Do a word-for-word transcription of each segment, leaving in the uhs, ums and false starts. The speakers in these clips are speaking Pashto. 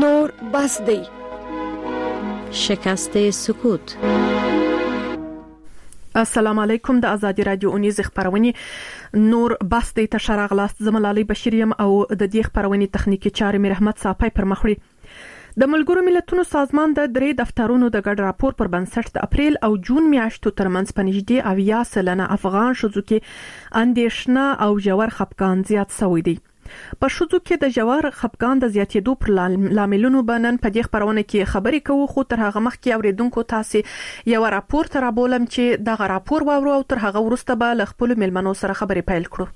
نور بس دی. شکست سکوت. السلام علیکم. د آزادی رادیو اونیز خبرونه نور بس دی ته شراغلاست زملالي بشیریم او د دې خبرونه تخنیکی چارې مې رحمت صافی پر مخړي. د ملګرو ملتونو سازمان د درې دفترونو د ګډ راپور پر بنسټ د اپریل او جون میاشتو ترمنځ پنځه اویا سلنه افغان شوزو کې اندیشنه او ژور خپګان زیات شوی دی. په شوزو کې د ژور خپګان د زیاتېدو پر لاملونو باندې په دې خبرونه کې خبرې کوو، خو تر هغه مخکې اوریدونکو تاسو یو راپور تر بولم چې دغه راپور واورو او تر هغه وروسته به ل خپل ملمنو سره خبرې پیل کړو.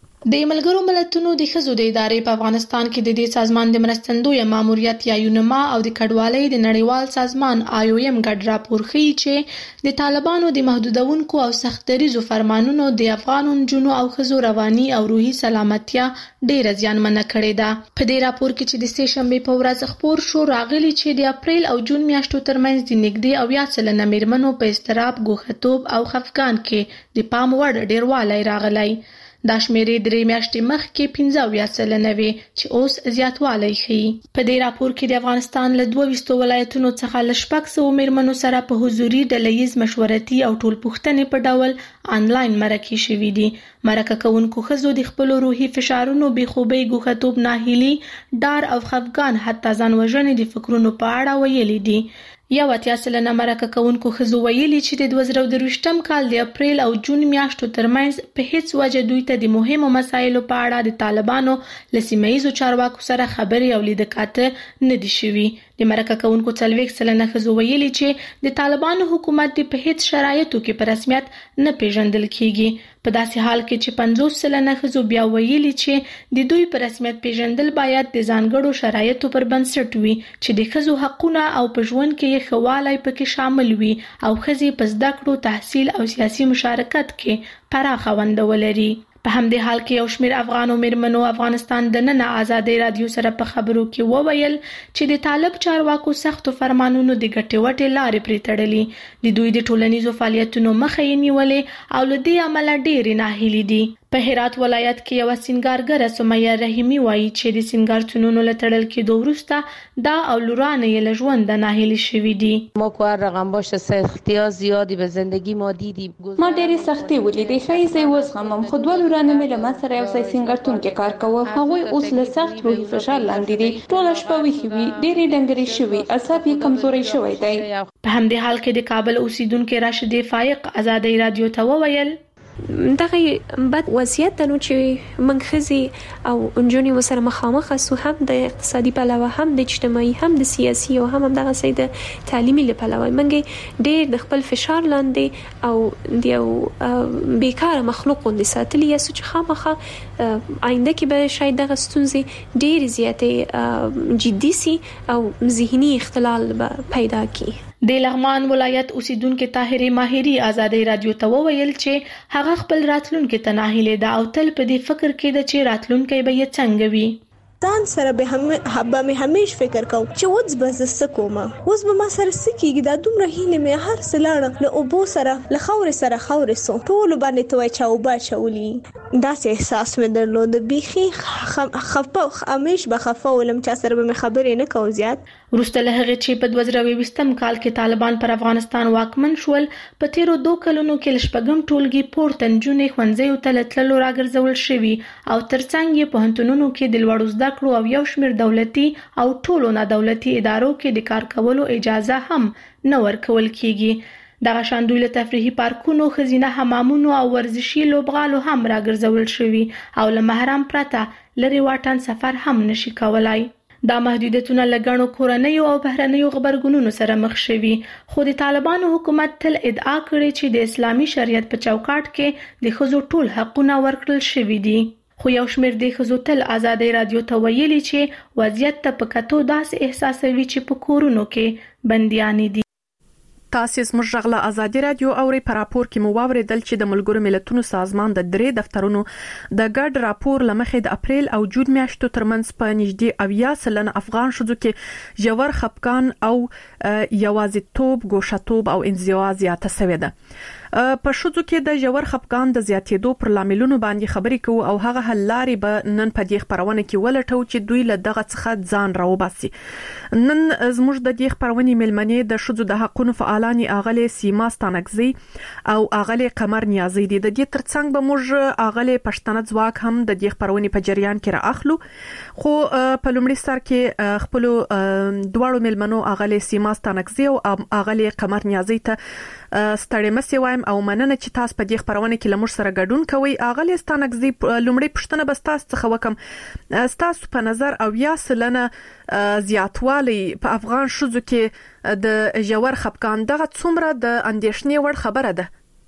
د ملګرو ملتونو د ښځو د ادارې په افغانستان کې د دې سازمان د مرستندوی ماموریت یا یونما او د کډوالۍ د نړیوال سازمان آی او ایم ګډ راپور ښیي چې د طالبانو د محدودونکو او سختریزو فرمانونو د افغان نجونو او ښځو رواني او روحي سلامتیا ډېر زیانمنه کړې ده. په دې راپور کې چې د سه شنبې په ورځ خبر شو راغلي چې د اپریل او جون میاشتو ترمنځ د نږدې اویا سلنه میرمنو په اضطراب، ګوښتوب او خفګان کې د پام وړ ډېروالی راغلی. دا شمیرې درې میاشتې مخکې پنځه اویا سلنه وي چې اوس زیاتوالی ښیي. په دې راپور کې د افغانستان له دوه ویشتو ولایتونو څخه له شپږ سوو میرمنو سره په حضوري ډلهییز مشورتي او ټولپوښتنې په ډول آنلاین مرکې شوي دي. مرکه کوونکو ښځو د خپلو روحي فشارونو، بې خوبۍ، ګوښتوب، ناهیلي، ډار او خفګان حتی ځان وژنې د فکرونو په اړه ویلي دي. یو اتیا سلنه مرکه کوونکو ښځو ویلي چې د دوه زره درویشتم کال د اپریل او جون میاشتو ترمنځ په هیڅ وجه دوی ته د مهمو مسایلو په اړه د طالبانو له سیمه ییزو چارواکو سره خبرې او لیدکاته نه دي شوي. د مرکه کوونکو څلوېښت سلنه ښځو ویلي چې د طالبانو حکومت د په هیڅ شرایطو کې په رسمیت نه پیژندل کیږي. په داسې حال کې چې پنځوس سلنه ښځو بیا ویلي چې د دوی په رسمیت پیژندل باید د ځانګړو شرایطو پر بنسټ وي چې د ښځو حقونه او په ژوند کې یې ښه والی پکې شامل وي او ښځې په زده کړو، تحصیل او سیاسي مشارکت کې پراخه ونډه ولري. په همدې حال کې یو شمېر افغانو میرمنو افغانستان د نن آزادۍ رادیو سره په خبرو کې وویل چې د طالب چارواکو سختو فرمانونو د ګټې وټې لارې پرې تړلي، د دوی د ټولنیزو فعالیتونو مخه یې نیولې او له دې امله ډېرې ناهیلې دي. په هرات ولایت کې یو سینګارګره سمیه رحیمی وایي چې د سینګارتونونو له تړل کېدو وروسته دا او لورانه یې له ژونده ناهیلې شوي دي. ما که هر رقم باشه سختی ها زیادی به زندگی ما دیدیم. ما ډېرې سختۍ ولیدې، ښایي زه یې وزغمم، خو دوه لورانه مې له ما سره یو ځای سینګارتون کې کار کوه. هغوی اوس له سخت روحي فشار لاندې دي، ټوله شپه ویښې وي، ډېرې ډنګرې شوي، اعصاب یې کمزوری شوی دی. په همدې حال کې د کابل اوسیدونکو راشدې فایق آزادۍ رادیو ته وویل دغه بد وضعیت د نو چې موږ ښځې او نجونې ورسره مخامخ سو، هم د اقتصادي پلوه، هم د اجتماعي، هم د سیاسي او هم همدغسې د تعلیمي له پلوه موږ ډېر د خپل فشار لاندې او د یو بیکاره مخلوق غوندې ساتلي یاستو چې خامخا آینده کې به شاید دغه ستونزې ډېرې زیاتې جدي سي او ذهني اختلال به پیدا کړي. د لغمان ولایت اوسیدونکو طاهره ماهری آزادۍ رادیو ته وویل چې هغه خپل راتلونکي ته ناهیلې ده او تل په دې فکر کې ده چې راتلونکي به یې څنګه وي. ځان سره به هم به مې همیش فکر کوم چې اوس به زه څه کوم، اوس به ما سره څه کېږي. دا دومره هیلې مې هر څه لاړه، له اوبو سره له خاورې سره خاورې سو، ټولو باندې ته وایي چې اوبه اچولي. داسې احساس مې درلود، بیخي خفه، همیش به خفه ولم، چا سره به مې خبرې نه کوم زیات. وروسته له هغې چې په دوه زره اوویشتم کال کې طالبان پر افغانستان واکمن شول، په تیرو دوه کلونو کې له شپږم ټولګي پورته نجونې ښوونځیو ته له تللو راګرځول شوي او ترڅنګ یې پوهنتونونو کې د لوړو زده کړو او یو شمېر دولتي او ټولو نادولتي ادارو کې د کار کولو اجازه هم نه ورکول کیږي. دغه شان دوی له تفریحي پارکونو، ښځینه حمامونو او ورزشي لوبغالو هم راګرځول شوي او له محرم پرته لرې واټن سفر هم نشي کولای. دا محدودیتونه له ګڼو کورنیو او بهرنیو غبرګونونو سره مخ شوي، خو د طالبانو حکومت تل ادعا کړې چې د اسلامي شریعت په چوکاټ کې د ښځو ټول حقونه ورکړل شوي دي. خو یو شمېر د ښځو تل آزادۍ رادیو ته ویلي چې وضعیت ته په کتو داسې احساسوي چې په کورونو کې بندیانې دي. تاسو زموږ غږ له آزادي رادیو اوري. په راپور کې مو واوریدل چې د ملګرو ملتونو سازمان د درې دفترونو د ګډ راپور لمخې د اپریل او جون میاشتو ترمنځ په نږدې اویا سلنه افغان شوزو کې ژور خپګان او یوازیتوب، ګوښتوب او انزوا زیاته شوې ده. په شوزو کې د ژور خپګان د زیاتېدو پر لاملونو باندې خبرې کوو او هغه حل لارې به نن په دې خبرونه کې ولټو چې دوی له دغه څخه ځان راوباسي. نن زموږ د دې خبرونې ملمنې د شوزو د حقونو فعالان اغلې سیما ستانکزي او اغلې قمر نیازي دي. د دې ترڅنګ به موږ اغلې پښتنه ځواک هم د دې خبرونې په جریان کې رااخلو. خو په لومړي سر کې خپل دواړو ملمنو اغلې سیما ستانکزي او اغلې قمر نیازي ته ستړي مسي وایم او مننه چې تاسو په دې خبرونه کې لمر سره ګډون کوي. اغلې ستانکزي لومړی پښتنه بس تاسو څخه وکم، تاسو په نظر او یا سلنه زیاتوالی په افغان شوزو کې د ژور خپګان دغه څومره د اندېښنې وړ خبره ده؟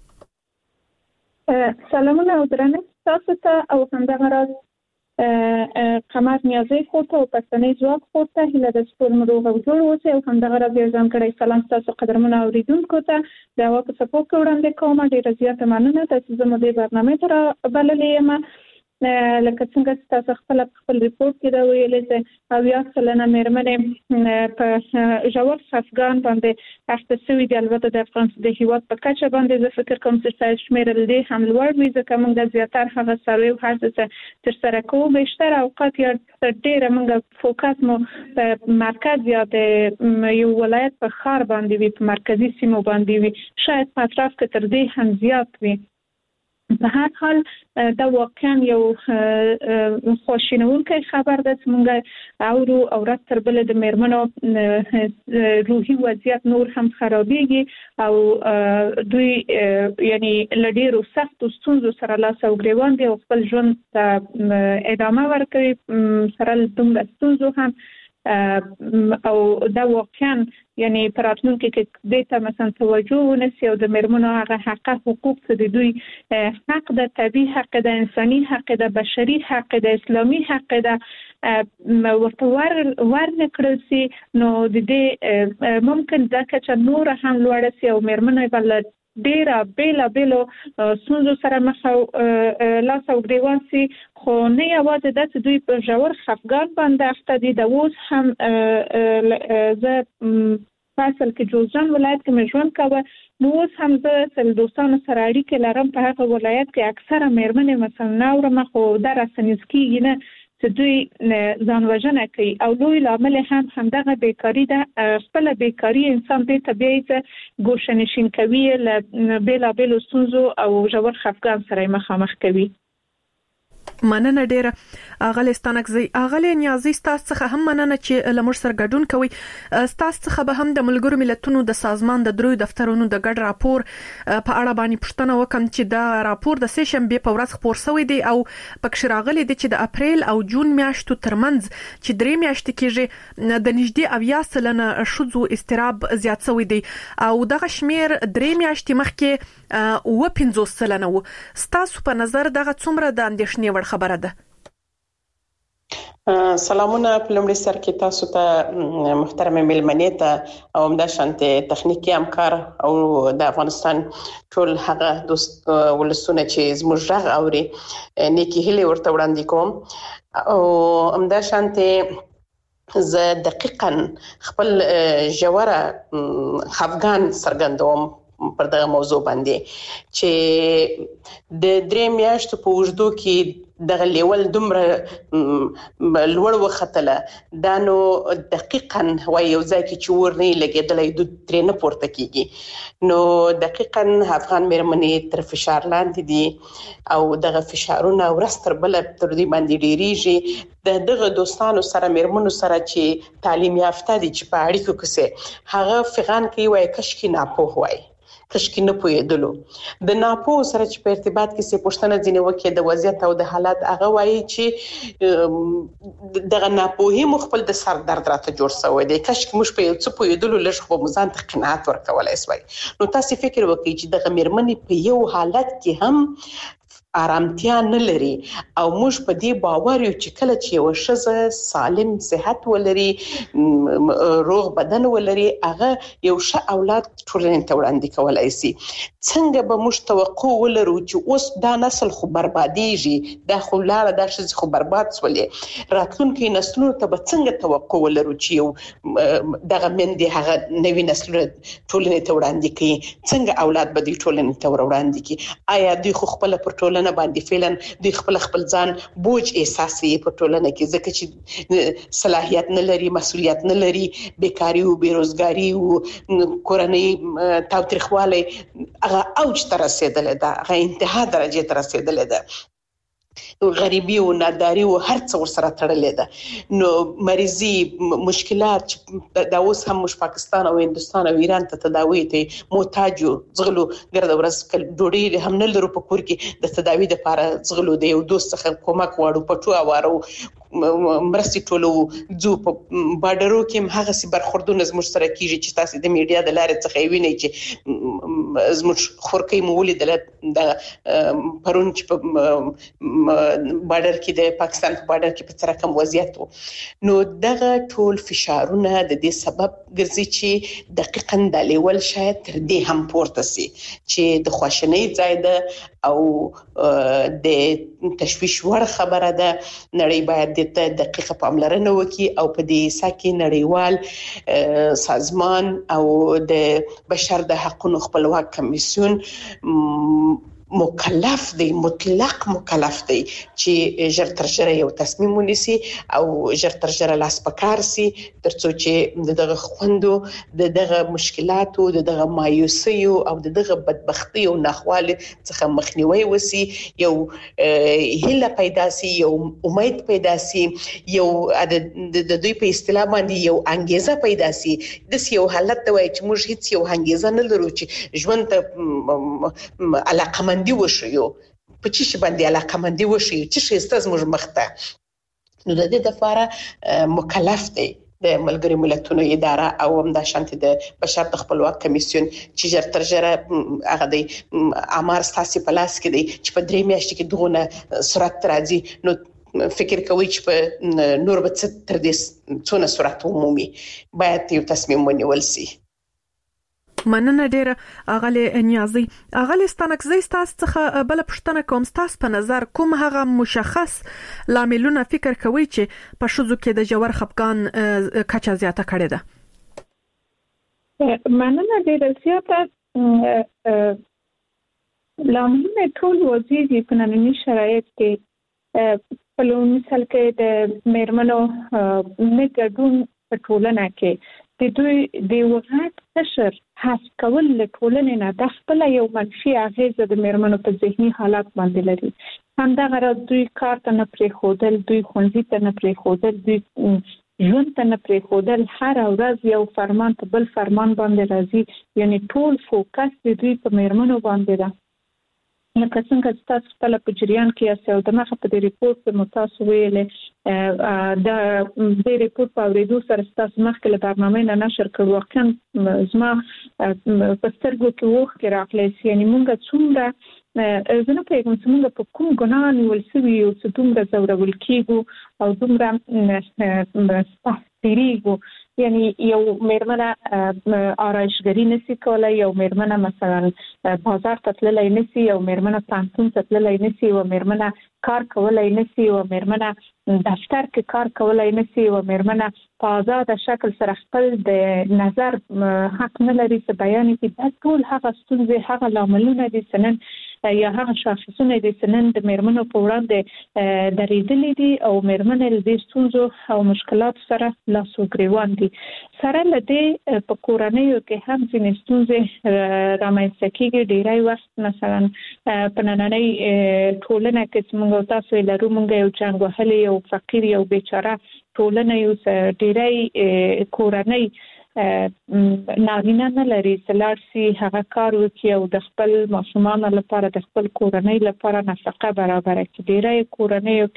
سلامونه او درنښت تاسو ته او همدغه راز قمر نیازي خورته او پښتني ځواک خورته هله د سپور مروغه جوړ اوسه او همدغه راز یو ځانګړی سلام تاسو قدرمنه اوریدونکو ته د هوا په سپو کې وړاندې کوم. ډیره زیاته مننه تاسو زموږ د برنامه تر بللې یم. لکه څنګه تاسو خپل خپل ریپورت کې دا ویلې چې او یا سلنه مېرمنې په ژور خفګان باندې اخته شوي دي. البته د افغانستان د هیواد په کچه باندې زه فکر کوم چې سایز شمېر دې هم لوړ وي، ځکه موږ د زیاتره هغه سروې او هر څه ترسره کوو. بیشتر اوقات یا ډېره موږ فوکس مو په مرکز یا د یو ولایت په ښار باندې وي، په مرکزي سیمو باندې وي، شاید په اطراف کې تر دې هم زیات وي. په هر حال دا واقعا یو خوشینونکی خبر ده چې موږ اورو او ورځ تر بلې د مېرمنو روحي وضعیت نور هم خرابېږي او دوی یعنی له ډېرو سختو ستونزو سره لاس او ګرېوان دي او خپل ژوند ته ادامه ورکوي سره له دومره ستونزو هم. او دا واقعا یعنی پر راتلونکي کې دې ته مثلا توجه ونشي او د مېرمنو هغه حق حقوق چې د دوی حق ده، طبیعي حق ده، انساني حق ده، بشري حق ده، اسلامي حق ده ورته ور ورنه کړل سي، نو د دې ممکن دا کچه نور هم لوړ سي او مېرمنې بل ډیره بیلا بیلو ستونزو سره مخ او لاس او ګریوان سي. خو نه یوازې دا چې دوی په ژور خفګان باندې اخته دي، د اوس هم زه فاصل کې جوزجان ولایت کې مې ژوند کوه، نو اوس هم زه سل دوستانو سره اړیکې لرم په هغه ولایت کې اکثره مېرمنې مثلا نه اورم، خو دا راسنیز کېږي نه چې دوی ځان وژنه کوي او لوی لامل هم همدغه بیکاري ده. خپل بیکاري انسان دې ته بیایي چې ګوشه نشین کوي، له بېلابېلو ستونزو او ژور خفګان سره مخامخ کوي. مننه ډیره اغلی ستانکزي. اغلی نیازي تاسو څخه هم مننه چې لمر سره ګډون کوي. تاسو څخه به هم د ملګرو ملتونو د سازمان د دروي دفترونو د ګډ راپور په اړه باندې پوښتنه وکم چې دا راپور د سه شنبه په ورځ خبر شوی دی او پکې راغلي دي چې د اپریل او جون میاشتو ترمنځ چې درې میاشتې کېږي د نږدې اویا سلنه شوزو استراب زیات شوی دی او دغه شمیر درې میاشتې مخکې و پنځوس سلنه و. تاسو په نظر دغه څومره د اندېښنې وړ خبره ده؟ سلامونه په لومړي سر کې تاسو ته محترم مېلمنې ته او همدا شانته تخنیکی همکار او د افغانستان ټول هغه دوست ولسونه چې زموږ غږ اوري نیکی هیله ورته وړاندې کوم او همدا شانته زه دقیقاً خپل ژوره خفګان څرګندوم پر دغه موضوع باندې چې د درې میاشتو په اوږدو کې دغه لیول دومره لوړ وختله، دا نو دقیقاً وایي یو ځای کې چې ور نه لګېدلی دود ترې نه پورته کېږي. نو دقیقاً افغان مېرمنې تر فشار لاندې دي او دغه فشارونه ورځ تر بله تر دې باندې ډېرېږي. د دغه دوستانو سره مېرمنو سره چې تعلیم یافته دي چې په اړیکو کې هغه فغان کوي وایي کشکې ناپوه وایي کشکې نه پوهېدلو. د ناپوه سره چې په ارتباط کې څه پوښتنه ځینې وکړي د وضعیت او د حالات، هغه وایي چې دغه ناپوهي مو خپل د سر درد راته جوړ شوی دی، کشکې موږ په یو څه پوهېدلو لږ خو به مو ځان ته قناعت ورکولی سوای. نو تاسې فکر وکړئ چې دغه مېرمنې په یو حالت کې هم آرامتیا نه لري او موږ په دې باور یو چې کله چې یو ښځه سالم صحت ولري روغ بدن ولري هغه یو ښه اولاد ټولنې ته وړاندې کولای شي. څنګه به موږ توقع ولرو چې اوس دا نسل خو بربادیږي دا خو لاړه دا ښځې خو برباد سولې راتلونکي نسلونو ته به څنګه توقع ولرو چې یو دغه مندې هغه نوي نسلونه ټولنې ته وړاندې کوي څنګه اولاد به دې ټولنې ته وړاندې کوي آیا دوی خو خپل پر ټولنه باندې فعلا دوی خپل خپل ځان بوج احساسي په ټولنه کې ځکه چې صلاحیت نه لري مسؤلیت نه لري بیکاری او بیروزګاری او کورنۍ تاوتریخوالی هغه اوج ته رسیدلې ده هغه انتها درجه ته رسیدلې ده غریبی او ناداری او هر څه ورسره تړلې ده نو مریضي مشکلات دا اوس هم مش پاکستان او هندستان او ایران ته تداوی ته محتاج زغلو ګرد ورځ کل ډوډۍ هم نه لرو په کور کې د تداوی لپاره زغلو دی یو دوست څخه کومک واړو پټو اوارو مرستي ټولو جو په بارډرو کې هغه سي برخوردونه زموږ سره کیږي چې تاسو د میډیا د لارې څخه وینئ چې زموږ خورکۍ مو ولیدل د پرون چې په بارډر کې د پاکستان په بارډر کې په څه رقم وضعیت وو نو دغه ټول فشارونه د دې سبب ګرځي چې دقیقاً د لیول شاید تر دې هم پورته سي چې د خواشنۍ ځای ده او د تشویش وړ خبره ده نړۍ باید د دقیقه پاملرنه وکړي او په دې ساکي نړیوال سازمان او د بشر د حقوقو خپلواک کمیسیون مکلف دی مطلق مکلف دی چې ژر تر ژره یو تصمیم ونیسي او ژر تر ژره لاس پکار سي ترڅو چې دغه خوندو دغه مشکلاتو دغه مایوسیو او دغه بدبختی او ناخوالي څخه مخنیوي وسی یو هله پیدا سي یو امید پیدا سي یو د دوی په اصطلاح باندې یو انګیزه پیدا سي د یو حالت وای چې موږ هیڅ یو انګیزه نه لرو چې ژوند ته علاقه مندي وشيو په چی شي باندې علاقه مندي وشي چې شي ستاسو موږ مخته نو د دې لپاره مکلف دی د ملګری ملتونو اداره او هم د شانتي د بشر د خپلواک کمیسیون چې ژر تر ژره هغه دی امر ستاسو په لاس کې دی چې په درې میاشتې کې دغه سرعت راځي نو فکر کوي چې په نور به تر دې څونه سرعت عمومي باید یو تصمیم ونیول شي. مننه ډیره اغلی نیازي اغلی ستانکزي تاسو څخه بل پښتنه کوم تاسو په نظر کوم هغه مشخص لاملونه فکر کوي چې په شذو کې د جوړ خپګان کچا زیاته کړي ده؟ مننه ډیره زیاته لاملونه ټول وزيدي په ننني شرایط کې په لومړي مثال کې د میرمنو نګډون په ټولنه کې د دوی د وغات تشر حس کول له ټولنې نه د خپل یو منفي اغیزه د میرمنو په ذهني حالات باندې لري همدغه را دوی کار ته نه پرې خودل دوی خونځي ته نه پرې خودل دوی ژوند ته نه پرې خودل هر ورځ یو فرمان ته بل فرمان باندې راځي یعنی ټول فوکس د دوی په میرمنو باندې ده لکه څنګه چې تاسو خپل په جریان کې یاست او دغه په دې ریپورت په متاسو ویلې د دې ریپورت په اورېدو سره تاسو مخکې له برنامه نه نشر کړو واقعا زما په سترګو کې وښکې راغلی یعنی مونږ څومره زه نه پوهېږم چې مونږ په کوم ګناه نیول سوي یو چې دومره ځورول کېږو او دومره تیریږو یعنی یو میرمنه آرایشګري نشي کولای یو میرمنه مثلا بازار ته تللی نشي یو میرمنه پانتون ته تللی نشي یو میرمنه کار کولای نشي یو میرمنه دفتر کې کار کولای نشي یو میرمنه په آزاد شکل سره خپل د نظر حق نه لري چې بیان کړي دا ټول هغه ستونزې هغه لاملونه دي سنن یا هغه شاخصونه دي سنن د میرمنو په وړاندې درېدلې دي او میرمنې د ستونزو او مشکلات سره لاس و ګریوان دي سره لدې په کورنیو کې هم ځینې ستونزې رامنځته کېږي ډېری وخت مثلا په نننۍ ټولنه کې چې موږ تاسو لرو موږ یو جنګ وهلی یو فقیر یو بیچاره ټولنه یو ډېری کورنۍ نارینه نه لري چې لاړ شي هغه کار وکړي او د خپل ماشومانو لپاره د خپل کورنۍ لپاره نفقه برابره کړي ډېری کورنیو کې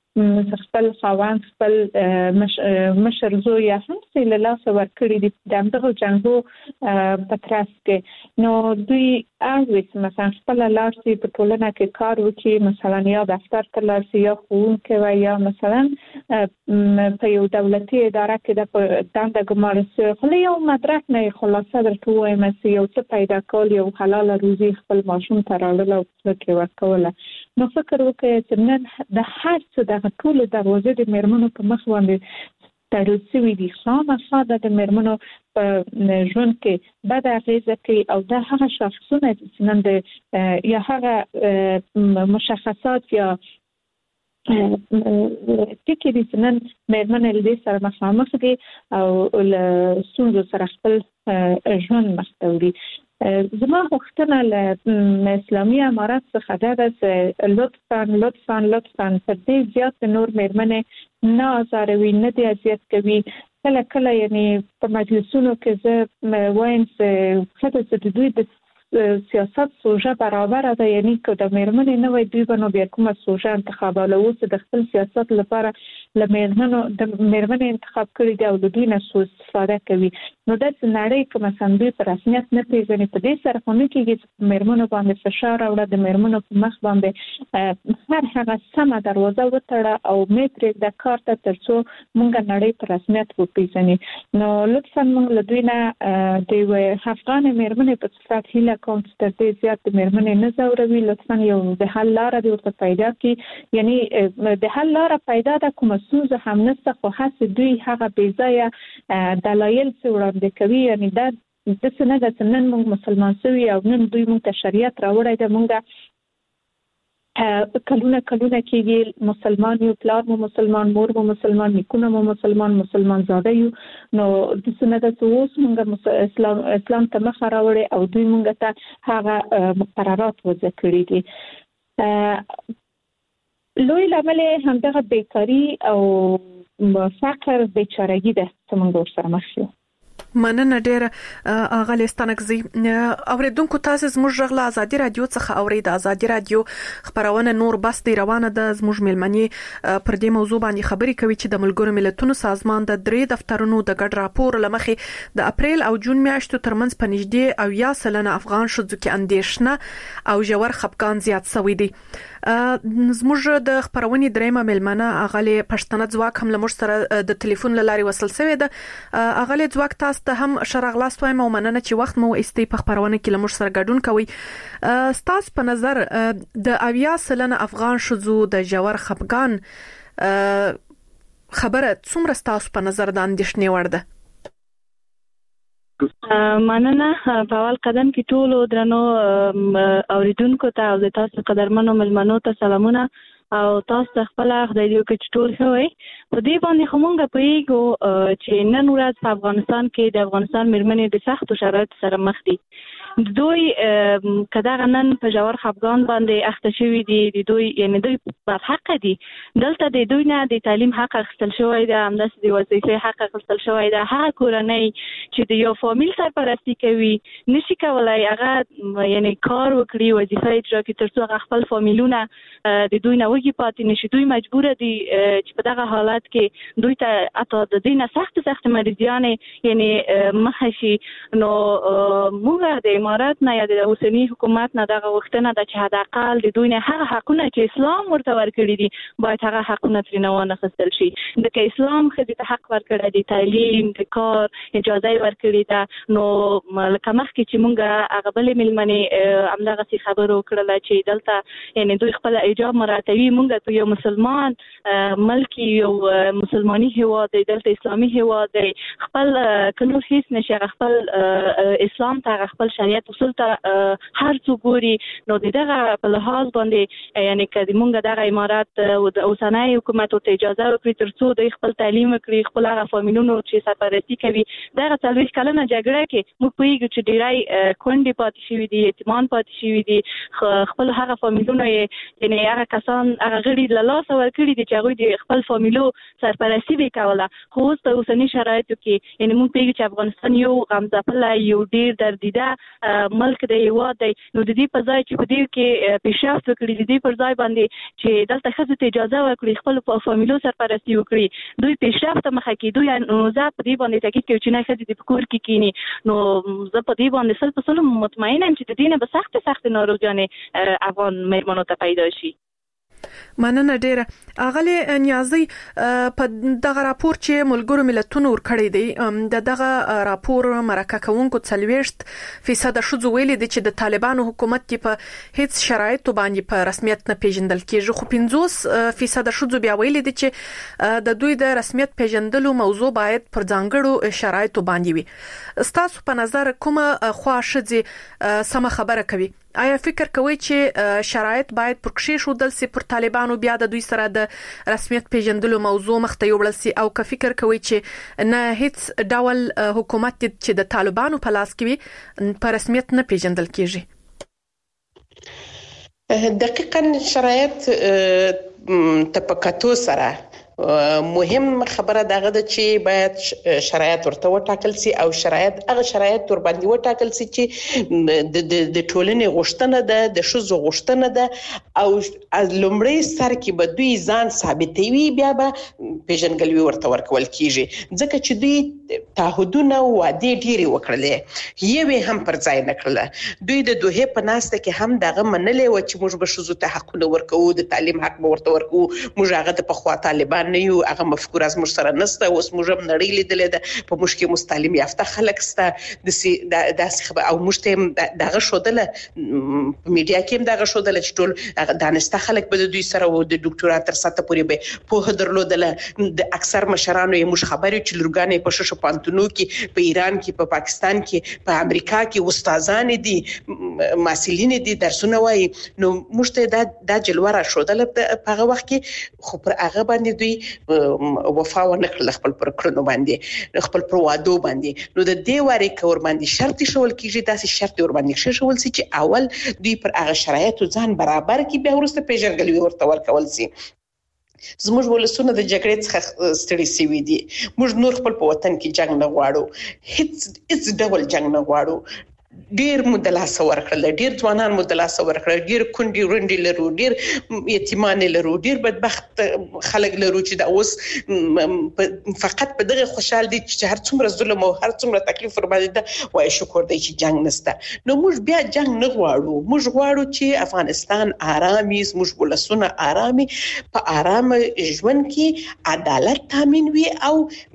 خپل خاوند خپل مشر زوی یا هم څه له لاسه ورکړي دي د دغه جنګو په ترڅ کې نو دوی اغوي مثلا خپل لارسي په ټولنه کې کار وکړي مثلا یا دفتر ته لارسي یا ښوونکی وي یا مثلا په یو دولتي اداره کې د دنده ګمارل خو یو مدرک نه خلاصه درته وایم چې یو څه پیدا کول یو حلال روزي خپل ماشوم ته راوړل او څه ورکول نو فکر وکړئ چې نن د هر څه د ټولو دروازې د میرمنو په مخ باندې تړل شوي دي خامخا د میرمنو په ژوند کې بد اغیزه کوي او دا هغه شخصونه چې نن د یا هغه مشخصات یا ټکي دي چې نن میرمنې له دې سره مخامخ دي او له ستونزو سره خپل ژوند مخ ته وړي زما غوښتنه له اسلامي امارات څخه دا ده چې لطفاً لطفاً لطفاً تر دې زیات نور میرمنې نه ازاروي نه دې اذیت کوي کله کله یعنی په مجلسونو کې زه وایم چې ښځه د دوی د سیاست سوژه برابر ده یعنی که د میرمنې نه وي دوی به نو بیا کومه سوژه انتخابوله اوس د خپل سیاست لپاره له میرمنو د میرمنې انتخاب کړي دي او د دوی نه سوء استفاده کوي نو د نړۍ که مثلا دوی په رسمیت نه پیژني په دې سره خو نه کېږي چې میرمنو باندې فشار راوړه د میرمنو په مخ باندې هر هغه سمه دروازه وتړه او مې پرېږده کار ته تر څو موږ نړۍ په رسمیت وپیژني نو لطفا موږ له دوی نه د یوې افغانې میرمنې په صفت هیله کوم چې تر دې زیات د میرمنې نه ځوروي لطفا یو د حل لاره دې ورته پیدا کړي یعنی د حل لاره پیدا ده کومه ستونزه هم نشته خو هسې دوی هغه بې ځایه دلایل څه وړاندې کوي یعنی دا داسې نه ده چې نن موږ مسلمان شوي او نن دوی موږ ته شریعت راوړی ده موږ کلونه کلونه کېږي مسلمان یو پلار مو مسلمان مور مو مسلمان نیکونه مو مسلمان مسلمان زاده یو نو داسې نه ده چې اوس موږ اسلام اسلام ته مخه راوړی او دوی موږ ته هغه مقررات وضع کړي دي لوی لامل همدغه بیکاري او فقر بیچارهګي ده چې موږ ورسره مخ یو مننه ډیره اغلی ستانکزي اوریدونکو تاسو زموږ غلا ازادي رادیو څخه اورید ازادي رادیو خبرونه نور بس دی روانه ده زموږ ملمني پر دې موضوع باندې خبري کوي چې د ملګرو ملتونو سازمان د درې دفترونو د ګډ راپور لمخې د اپریل او جون میاشتو ترمنځ په نږدې او یا سلنه افغان شوزو کې اندیشنه او جوړ خپګان زیات شوی دی زموږ د خبرونې درېمه ملمنه اغلی پښتنه ځواک هم لمر سره د ټلیفون لاري وصل شوی ده اغلی ځواک تاسو ته هم شرغلاست وایم او مننه چې وخت مو استي په خبرونه کې لمر سره ګډون کوي ستاسو په نظر د اویا سلنه افغان شوزو د جوړ خپګان خبره څومره ستاسو په نظر د اندیشنې وړ ده مننه په اول قدم کې ټول درنو اوریدونکو ته او تاسو قدرمنو ملمنو ته سلامونه او تاسو خپل خدای دې وکړي ټول ښه په دې باندې خمونګه پېګو چې نن ورځ په افغانستان کې د افغانستان میرمنې د سختو شرایطو سره مخ دي دوی کداغه نن په جوړ خپګان باندې اخته شوی دي د دوی یعنی دوی په حق دي دلته د دوی نه د تعلیم حق اخیستل شوی دی همداسې د وظیفې حق اخیستل شوی دی هغه کورنۍ چې د یو فامیل سرپرستی کوي نشي کولای هغه یعنی کار وکړي وظیفه اجرا کړي تر څو هغه خپل فامیلونه د دوی نه وږي پاتې نشي دوی مجبور دي چې په دغه حالت کې دوی ته اته د دینه سخت سخت مریضیانې یعنی مخه شي نو موږ د امارات نه یا د اوسنی حکومت نه دغه وختونه د چې حد اقل د دوی نه هغه حقونه چې اسلام ورته ورکړي دي باید هغه حقونه ترې نه واخیستل شي د که اسلام ښځې ته حق ورکړی دی تعلیم د کار اجازه ورکړې ده نو لکه مخکې چې موږ هغه بلې مېلمنې همدغسې خبرو وکړله چې دلته یعنې دوی خپله ایجاب مراعتوي موږ په یو مسلمان ملک یو مسلماني هېواد دی دلته اسلامي هېواد دی خپل که نور هېڅ نشي هغه خپل اسلام ته هغه خپل شریعت اصول ته هر څو ګوري نو د دغه په لحاظ باندې یعنی که موږ دغه امارات د اوسنی حکومت ته اجازه ورکړي تر څو دوی خپل تعلیم وکړي خپل هغه فامیلونو چې سرپرستی کوي دغه څلوېښت کلنه جګړه کې موږ پوهیږو چې ډېری کونډې پاتې شوي دي، یتیمان پاتې شوي دي، خپل هغه فامیلونه یې یعنې هغه کسان هغه غړي له لاسه ورکړي دي چې هغوی د خپل فامیلو سرپرستي به کوله. خو اوس په اوسني شرایطو کې یعنې موږ پوهیږو چې افغانستان یو غمځپلی یو ډېر دردیده ملک دی، هېواد دی. نو د دې په ځای چې په دې کې پیشرفت وکړي، د دې پر ځای باندې چې دلته ښځو ته اجازه ورکړي خپل فامیلو سرپرستي وکړي، دوی پیشرفت ته مخه کړي. دوی نو زه په دې باندې تاکید کوم چې نه ښځې دې په کور کې کښېني. نو زه په دې باندې سل په سلو مطمئنه یم چې د دې نه به سختې سختې ناروغیانې افغان مېرمنو ته پیدا شي. مننه ډیره اغلی نیازی. په دغه راپور چې ملګرو ملتونو ورکړی دی د دغه راپور مرکه کوونکو څلوېښت فیصد ښځو ویلي دي چې د طالبانو حکومت کې په هیڅ شرایطو باندې په رسمیت نه پیژندل کیږي، خو پنځوس فیصد ښځو بیا ویلي دي چې د دوی د رسمیت پیژندلو موضوع باید پر ځانګړو شرایطو باندې وي. ستاسو په نظر کومه خوا ښځې سم خبره کوي؟ آیا فکر کوئ چې شرایط باید پر کښې ښودل سي پر طالبانو بیا د دوی سره د رسمیت پیژندلو موضوع مخته یوړل سي، او که فکر کوئ چې نه هیڅ ډول حکومت چې د طالبانو په لاس کې وي په رسمیت نه پیژندل کیږي؟ دقیقاً شرایط تپکاتو سره مهم خبره دغه ده چې باید شرایط ورته وټاکل سي او شرایط هغه شرایط ور باندې وټاکل سي چې د د ټولنې غوښتنه ده، د ښځو غوښتنه ده، او از لومړی سر کې به دوی ځان ثابتوي بیا به پیژنګلوي ورته ورکول کیږي، ځکه چې دوی تعهدونه او وعدې ډېرې وکړلې، یوې هم پر ځای نه کړله. دوی د دوحې په ناسته کې هم دغه منلې و چې موږ به ښځو ته حقونه ورکوو، د تعلیم حق به ورته ورکوو، موږ هغه د پخوا طالبان نه یو، هغه مفکوره زموږ سره نشته. اوس موږ هم نړۍ لیدلې ده، په موږ کې مستعلم یافته خلک شته، داسې خبره او موږ ته دغه ښودله، په میډیا کې هم دغه ښودله چې ټول دانسته خلک به د دوی سره و، د ډاکټورا تر سطحه پورې به پوهه درلودله. د اکثر مشرانو یې موږ خبرې چې لورګانې په ششو پانتونو کې، په ایران کې، په پاکستان کې، په امریکا کې استادان دي، محصلین دي، درسونه وایي. نو موږ ته دا د جلوه را ښودله په هغه وخت کې، خو پر هغه باندې دوی وفا ونه کړل خپل پر کړنو باندې، خپل پر وعدو باندې. نو د دې واري کور باندې شرط شول کیږي، داسې شرط ور باندې شول سي چې اول دوی پر هغه شرایطو ځان برابر کی، بیا ورسته پیژنګلوي ورته ورکول سي. زموږ ولسونه د جګړې څخه ستړي شوي دي، موږ نور خپل په وطن کې جنگ نه غواړو، هیڅ هیڅ ډول جنگ نه غواړو. ډیر مدلاسه ورکړل، ډیر ځوانان مدلاسه ورکړل، ډیر کونډي ورندې لرو، ډیر یتیمان لرو، ډیر بدبخت خلک لرو چې دا اوس فقط په دغه خوشحال دي چې هر څومره ظلم او هر څومره تکلیف ور باندې ده، وای شکر دی چې جنگ نشته. نو موږ بیا جنگ نه غواړو، موږ غواړو چې افغانستان آرامي، موږ ولسونه آرامي، په آرام ژوند کې عدالت تامین وي او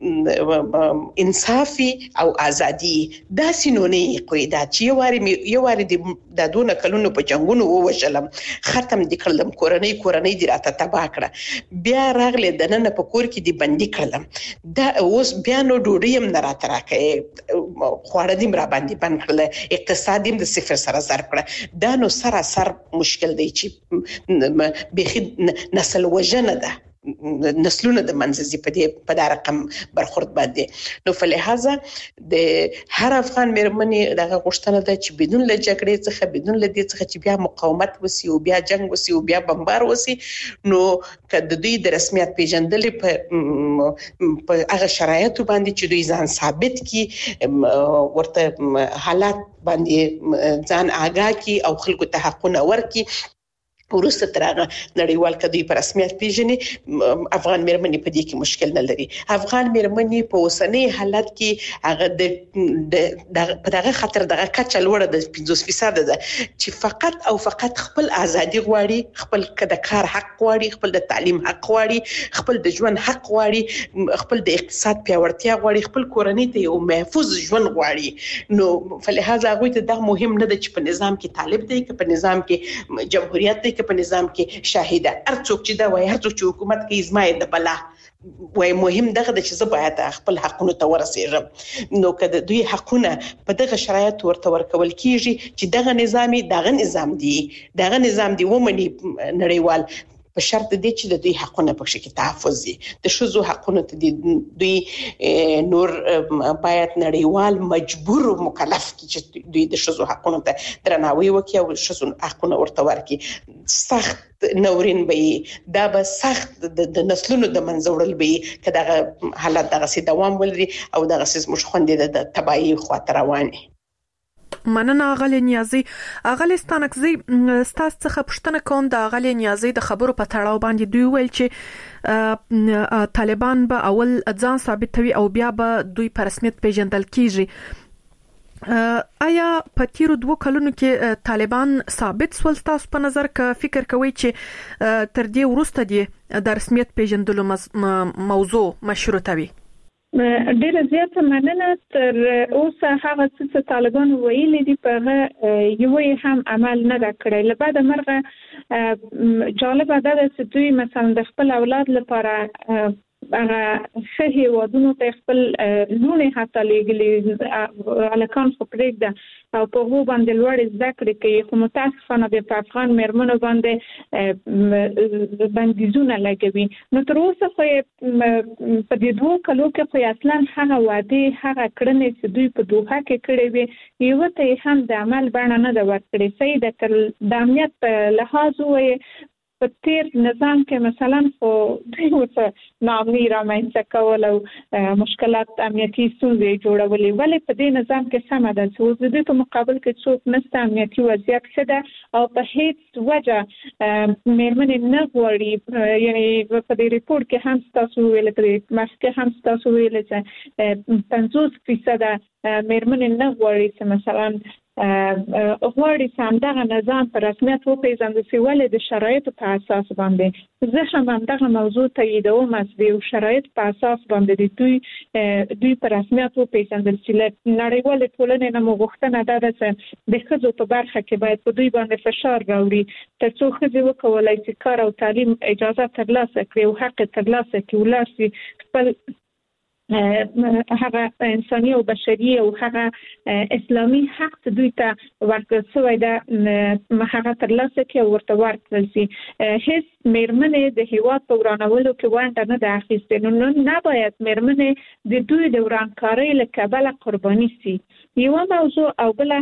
انصافي او ازادي. دا سينونی قیدا چې یو واري یو واري د دونه کلونو په جنگونو ووجلم، ختم دي کړم، کورنۍ کورنۍ دي راته تباہ کړه، بیا راغله د نن په کور کې دي بندي کړم، دا اوس بیا نو ډوډۍ هم نه راته راکې، خواړه دي را باندې بند کړل، اقتصاد هم د صفر سره ضرب کړه. دا نو سراسر مشکل دی چې به نسل وژنه ده، نسلونه د منځزي په دې په دا رقم برخورد باندې. نو فلهذا د هر افغان مېرمنې دغه غوښتنه ده چې بدون له جګړې څخه، بدون له دې څخه چې بیا مقاومت وسی او بیا جنگ وسی او بیا بمبار وسی، نو که د دوی د رسمیت پیژندلې په په هغه شرایطو باندې چې دوی ځان ثابت کی، ورته حالات باندې ځان آگاه کی او خلکو ته حقونه ورکي، ورسته ترغه نړیوال کدی په رسمیت پیژني، افغان مېرمنې په دې کې مشکل نه لري. افغان مېرمنې په اوسنۍ حالت کې هغه د په دغه خاطر دغه کچه لوړه د پنځوس فیصد ده چې فقط او فقط خپل ازادي غواړي، خپل د کار حق غواړي، خپل د تعلیم حق غواړي، خپل د ژوند حق غواړي، خپل د اقتصاد پیاوړتیا غواړي، خپل کورنۍ ته یو محفوظ ژوند غواړي. نو فلهذا هغه ته دا مهم نه ده چې په نظام کې طالب دی که په نظام کې جمهوریت دی که په نظام کې شاهده، هر څوک چې دا وایي، هر څوک چې حکومت کوي زما د بلا وای، مهم دغه د چې زه باید خپل حقونو ته ورسېږم. نو که د دوی حقونه په دغه شرایط ورته ورکول کیږي چې دغه نظامي دغه نظام دی دغه نظام دی ومني نړیوال، په شرط دی چې د دوی حقونه پکې کې تحفظ وي. د ښځو حقونه ته دوی نور باید نړیوال مجبور او مکلف کی چې دوی د ښځو حقونه ته درناوی وکړي او ښځو حقونه ورته ورکړي. سخت نورین به دا به سخت د نسلونو د منځوړل به کداغه حالت دغه سي دوام ولري او دغه سیس مش خوندې د تبعی خاطر رواني. مننه اغلی نیازی. اغلی ستانکزی ستاسو څخه پوښتنه کوم د اغلی نیازی د خبرو په تړاو باندې دوی ویل چې طالبان به اول ځان ثابتوي او بیا به دوی په رسمیت پیژندل کیږي. آیا په تیرو دوه کلونو کې طالبان ثابت سول؟ تاسو په نظر کې فکر کوئ چې تر دې وروسته د رسمیت پیژندلو موضوع مشروطه وي؟ ډیره زیاته مننه. تر اوسه هغه څه طالبان ویلي دي په یو هم عمل نه کړی. لبعد مرغه جالب ده چې دوی مثلا د خپل اولاد لپاره هغه شهي ودونو ته خپل لونی حتی لګلي الکان خو پرېږده او په هو باندې لوړ ذکر کوي. خو متاسفانه په افغان مېرمنو باندې بندیزونه لګوي. نو تر اوسه خو په دې دوه کلو کې خو اصلا هغه وعده هغه کړنې چې دوی په دوحه کې کړې وي یو ته هم د عمل بڼه نه ده ورکړې. صحیح ده تر د امنیت په لحاظ وي په تیر نظام کې مثلا خو دوی ورته نامي رامنځته کول او مشکلات امنیتي ستونزې جوړولې، ولې په دې نظام کې سمه ده چې اوس د دې په مقابل کې څوک نشته، امنیتي وضعیت ښه ده او په هیڅ وجه مېرمنې نه غواړي. یعنی په دې ریپورت کې هم ستاسو ویل په دې مخکې هم ستاسو ویل چې پنځوس فیصد مېرمنې نه غواړي چې مثلا غواړي چې همدغه نظام په رسمیت وپېژندل شي، ولې د شرایطو په اساس باندې. زه هم همدغه موضوع تاییدوم چې د شرایطو په اساس باندې دوی دوی په رسمیت وپېژندل شي. له نړیوالې ټولنې نه مو غوښتنه ده چې د ښځو په برخه کې باید په دوی باندې فشار راوړي تر څو ښځې وکولای شي کار او تعلیم اجازه ترلاسه کړي او حق ترلاسه کړي، ولاړ شي خپل هغه انساني او بشري او هغه اسلامي حق دوی ته ورکړل شوی ده هغه ترلاسه کړي او ورته ورکړل شي. هیڅ مېرمنې د هیواد په ورانولو کې ونډه نه ده اخیستې. نو نه باید مېرمنې د دوی د ورانکارۍ له کبله قرباني شي. یوه موضوع او بله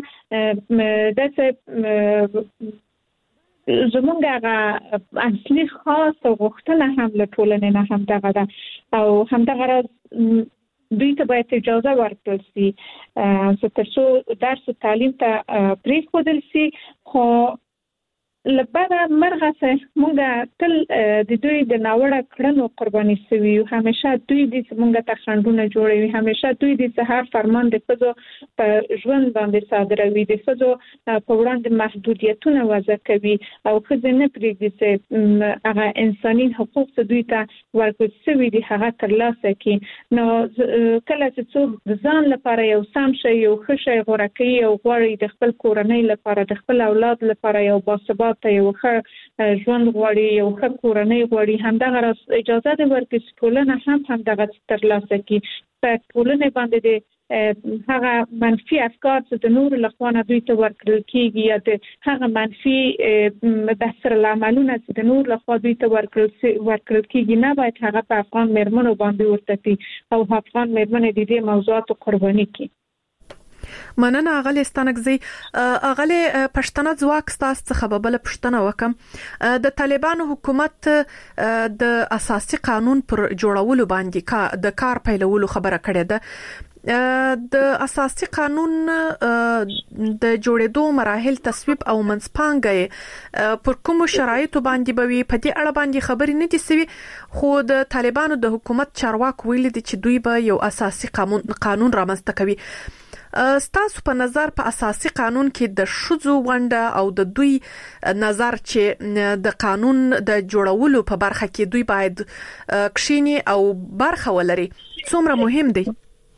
داسې زمونږ هغه اصلي خاص او غوښتنه هم له ټولنې نه همدغه ده او همدغه راز دوی ته باید اجازه ورکړل شي چې تر څو درس و تعلیم ته پرېښودل شي. خو له بده مرغه چې موږ تل د دوی د ناوړه کړنو قرباني شوي یو. همیشه دوی دي چې موږ ته خنډونه جوړوي، همیشه دوی دي چې هر فرمان د ښځو په ژوند باندې صادروي، د ښځو په وړاندې محدودیتونه وضع کوي او ښځې نه پرېږدي چې هغه انساني حقوق چې دوی ته ورکړل شوي دي هغه ترلاسه کړي. نو کله چې څوک د ځان لپاره یو سم شی یو ښه شی غوره کوي او غواړي د خپل کورنۍ لپاره د خپل اولاد لپاره یو باثباته ته یو ښه ژوند غواړي، یو ښه کورنۍ غواړي، همدغه راز اجازه ده ورکړي چې ټولنه هم همدغه ترلاسه کړي. په ټولنې باندې د هغه منفي افکار چې د نورو لخوا نه دوی ته ورکړل کېږي یا د هغه منفي بحثالعملونه چې د نورو لخوا دوی ته ورکړل کېږي نه باید هغه په افغان مېرمنو باندې ورته کړي او افغان مېرمنې د دې موضوعاتو قرباني کړي. مننه اغلی ستانکزی. اغلی پښتنه ځواک ستاسو څخه به بل پښتنه وکم. د طالبانو حکومت د اساسي قانون پر جوړولو باندې د کار پیلولو خبره کړې ده. د اساسي قانون د جوړېدو مراحل تصویب او منځپانګه پر کوم شرایطو باندې به وي په دې اړه باندې خبرې نه دي سوي، خو د طالبانو د حکومت چارواکو ویلي دي چې دوی به یو اساسي قانون رامنځته کوي. ستاسو په نظر په اساسي قانون کې د ښځو ونډه او د دوی نظر چې د قانون د جوړولو په برخه کې دوی باید کښینی او برخه ولري څومره مهم دی؟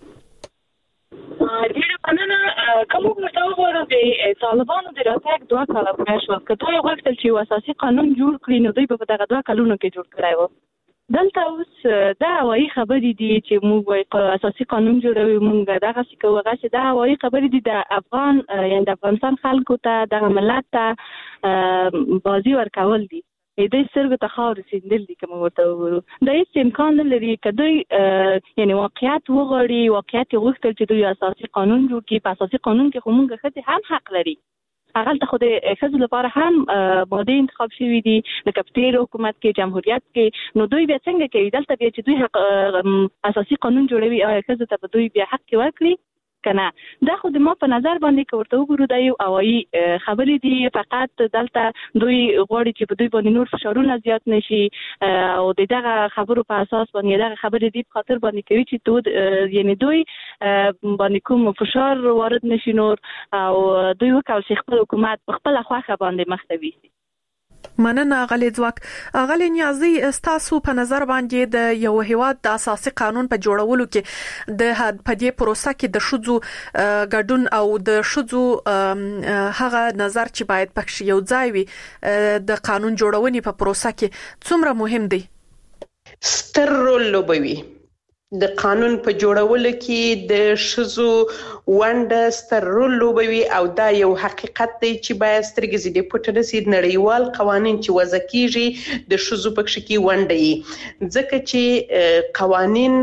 ډیره مننه. کوم ورته وګورم د طالبانو د راتګ دوه کاله پوره شول، که دوی غوښتل چې یو اساسي قانون جوړ کړي نو دوی به په دغه دوه کلونو کې جوړ کړی و. دلته اوس دا هوایي خبرې دي چې موږ وایي اساسي قانون جوړوي، موږ دغسې کوو هغسې. دا هوایي خبرې دي د افغان یعنې د افغانستان خلکو ته دغه ملت ته بازي ورکول دي. د سترګو ته خاورې سیندل دي کوم ورته وګورو دا هیڅ امکان نه لري چې دوی یعنی واقعیت وغواړي واقعیت غوښتل چې دوی اساسي قانون جوړ کړي په اساسي قانون کې خو موږ ښځې هم حق لري هغه ته خو د ښځو لپاره هم ماده انتخاب شوي دي لکه په تېر حکومت کې جمهوریت کې نو دوی بیا څنګه کوي دلته بیا چې دوی حق اساسي قانون جوړوي آیا ښځو ته به دوی بیا حق ورکړي کنه دا خو د ما په نظر باندې که ورته وګورو دا یو هوایي خبرې دي فقط دلته دوی غواړي چې په دوی باندې نور فشارونه زیات نشي او د دغه خبرو په اساس باندې دغه خبرې دی په خاطر باندې کوي چې تو یعنی دوی باندې کوم فشار وارد نشي نور او دوی وکول شي خپل حکومت په خپل خوخه باندې مخ ته ويسي مننه غلي ځواک غلي نیازي استاسو په نظر باندې د یو هیواد د اساسي قانون په جوړولو کې د په دې پروسه کې د شذو ګډون او د شذو هغه نظر چې باید پکې یو ځای وي د قانون جوړونې په پروسه کې څومره مهم دی ستر رول لوبوي د قانون په جوړولو کې د شذو ونډه ستر رول لوبوي او دا یو حقیقت دی چې باید سترګې دې پټ نه سي نړیوال قوانين چې وضع کیږي د شذو په کې ونډه یې ځکه چې قوانين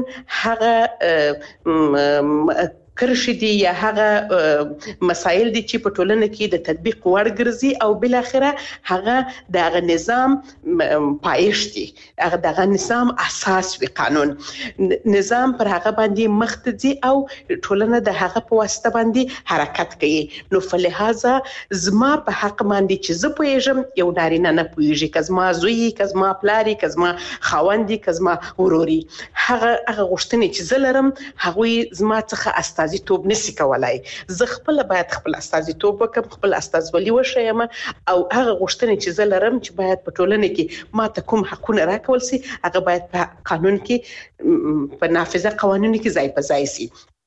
هغه کرشي دي یا هغه مسایل دي چې په ټولنه کې د تطبیق وړ ګرځي او بل اخره هغه دغه نظام پایښت دي هغه دغه نظام اساس وی قانون نظام پر هغه باندې مختدي او ټولنه د هغه په واسطه باندې حرکت کوي نو فلهذا زما په حق باندې چې زه پوهیږم یو نارینه نه پوهیږي کزما زوی کزما پلاری کزما خاوندې کزما وروري هغه هغه غوښتنې چې زلرم هغه زما څخه استازي توب نسی کولای زه خپل باید خپل استازي توب وکم خپل استازولي وشیم او هغه غوښتنې چې زلرم چې باید په ټولنه کې ماته کوم حقونه راکول سي هغه باید په قانون کې په نافذه قوانینو کې ځای په ځای سي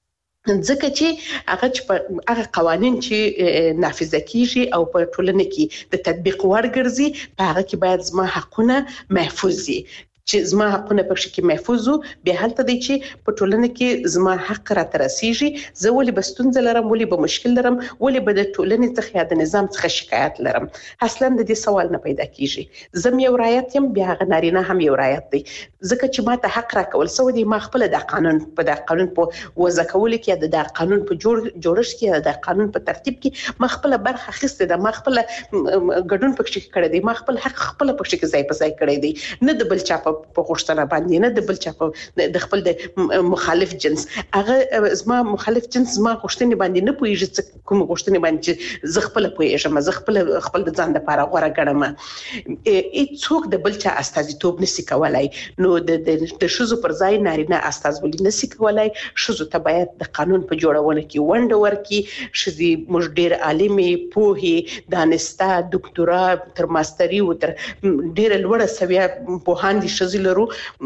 ځکه چې هغه چې هغه قوانين چې نافذه کیږي او په ټولنه کې د تطبیق وړ ګرځي په هغه کې باید زما حقونه محفوظ وي چې زما حقونه په شکل محفوظ وو به هلته دي چې په ټولنه کې زما حق را ترسيږي زه ولې بستون زلرم ولې به مشکل لرم ولې به د ټولنې څخه یا د نظام څخه شکایت لرم اصلا د دې سوال نه پیدا کیږي زم یو رعایت يم بیا غنارینه هم یو رعایت دی ځکه چې ما ته حق را کول سو دي ما خپل د قانون په د قانون په وضع کول کې د قانون په جوړ جوړش کې د قانون په ترتیب کې ما خپل برخه خسته ده ما خپل ګډون پکې کړی دی ما خپل حق خپل پکې ځای په ځای کړی دی نه د بل چا په غوښتنه باندې نه د بل چا په د خپل د مخالف جنس هغه زما مخالف جنس زما غوښتنه باندې نه پوهیږي کوم غوښتنه باندې زه خپل پوهیږم زه خپل خپل د ځان لپاره غوړه ګڼم هیڅوک د بل چا استازیتوب نشي کولای نو د د شذو پر ځای نارینه استازولي نشي کولای شذو ته باید د قانون په جوړونه کې ونډه ورکړي شذي موږ ډېر عالمي پوهي دانستا ډاکټورا تر ماستري او تر ډېر لوړه سویه په هاندي شذي لرو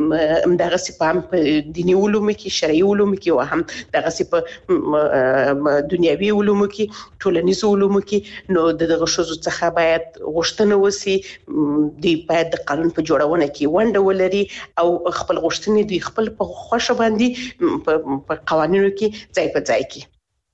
دغه سپام په دینی علومو کې شرعي علومو کې او هم دغه سپ دنیوي علومو کې ټولنیز علومو کې نو دغه شذو څخه باید غوښتنه وسی دی باید د قانون په جوړونه کې ونډه ولري او خپل غوښتنې دی خپل په خوښه باندې په قوانینو کې ځای په ځای کې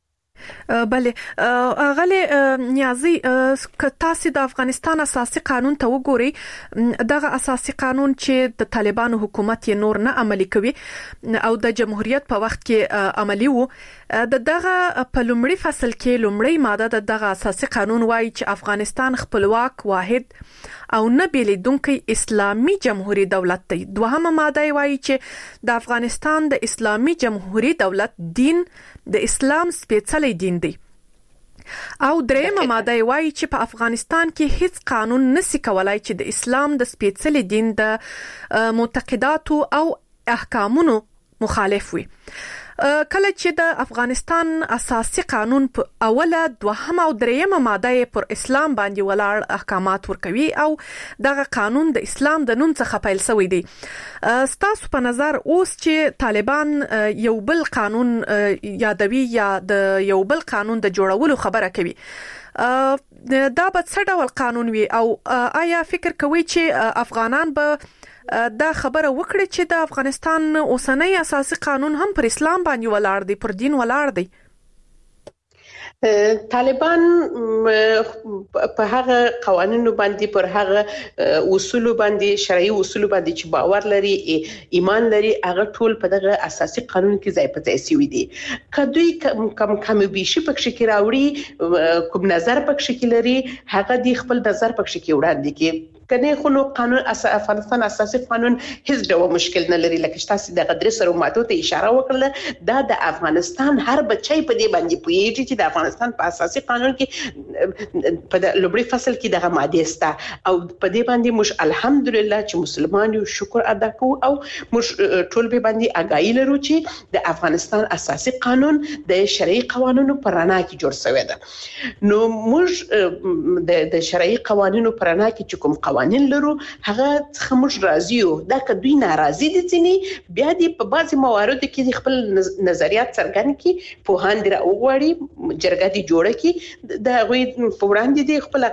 بله غلي نیازي ک تاسو د افغانستان اساسي قانون ته وګورئ دغه اساسي قانون چې د طالبانو حکومت یې نور نه عملي کوي او د جمهوریت په وخت کې عملي وو د دغه په لومړي فصل کې لومړی ماده د دغه اساسي قانون وایي چې افغانستان خپلواک واحد او نه بیلیدونکي اسلامي جمهوریت دولت دی دوهمه ماده وایي چې د افغانستان د اسلامي جمهوریت دولت دین د اسلام سپېڅلي دین دی او درېمه ماده وایي چې په افغانستان کې هیڅ قانون نشي کولای چې د اسلام د سپېڅلي دین د معتقداتو او احکامونو مخالف وي کله چې د افغانستان اساسي قانون په اوله دوهمه او دریمه ماده پر اسلام باندې ولاړ احکامات ورکوي او دغه قانون د اسلام د نوم څخه پیل شوی دی ستاسو په نظر اوس چې طالبان یو بل قانون یادوي یا د یو بل قانون د جوړولو خبره کوي دا به څه ډول قانون وي او آیا فکر کوي چې افغانان به دا خبره وکړي چې د افغانستان اوسنۍ اساسي قانون هم پر اسلام باندې ولاړ دی پر دین ولاړ دی طالبان په هغه قوانینو باندې پر هغه اصول باندې شرعي اصول باندې چې باور لري ایمان لري هغه ټول په دغه اساسي قانون کې ځای په ځای سوي دي. کدوې کم کم بيشي پکې کې راوړي کوم نظر پکې کې لري هغه دی خپل نظر پکې کې وړاندې کې کنه خو نو قانون افغانستان اساسي قانون هیڅ ډول مشکل نه لري. لکه تاسو د غدري سره ماتو ته اشاره وکړه دا د افغانستان هر بچي په دې باندې پوهیږي چې د افغانستان په اساسي قانون کې په لومړي فصل کې دغه ماده سته او په دې باندې موږ الحمدلله چې مسلمان یو شکر ادا کوو او موږ ټول به باندې اگاهی لرو چې د افغانستان اساسي قانون د شرعي قوانینو پر رڼا کې جوړ شوی دی. نو موږ د شرعي قوانینو پر رڼا کې چې کوم قوانین لرو هغه څخه موږ راضي یو. دا کدوې ناراضي دي ځنی بیا دي په بعضي مواردو کې خپل نظریات څرګند کړي په هاند را وغوړي جرګه دي جوړه کړي د غوي په وړاندې دي خپل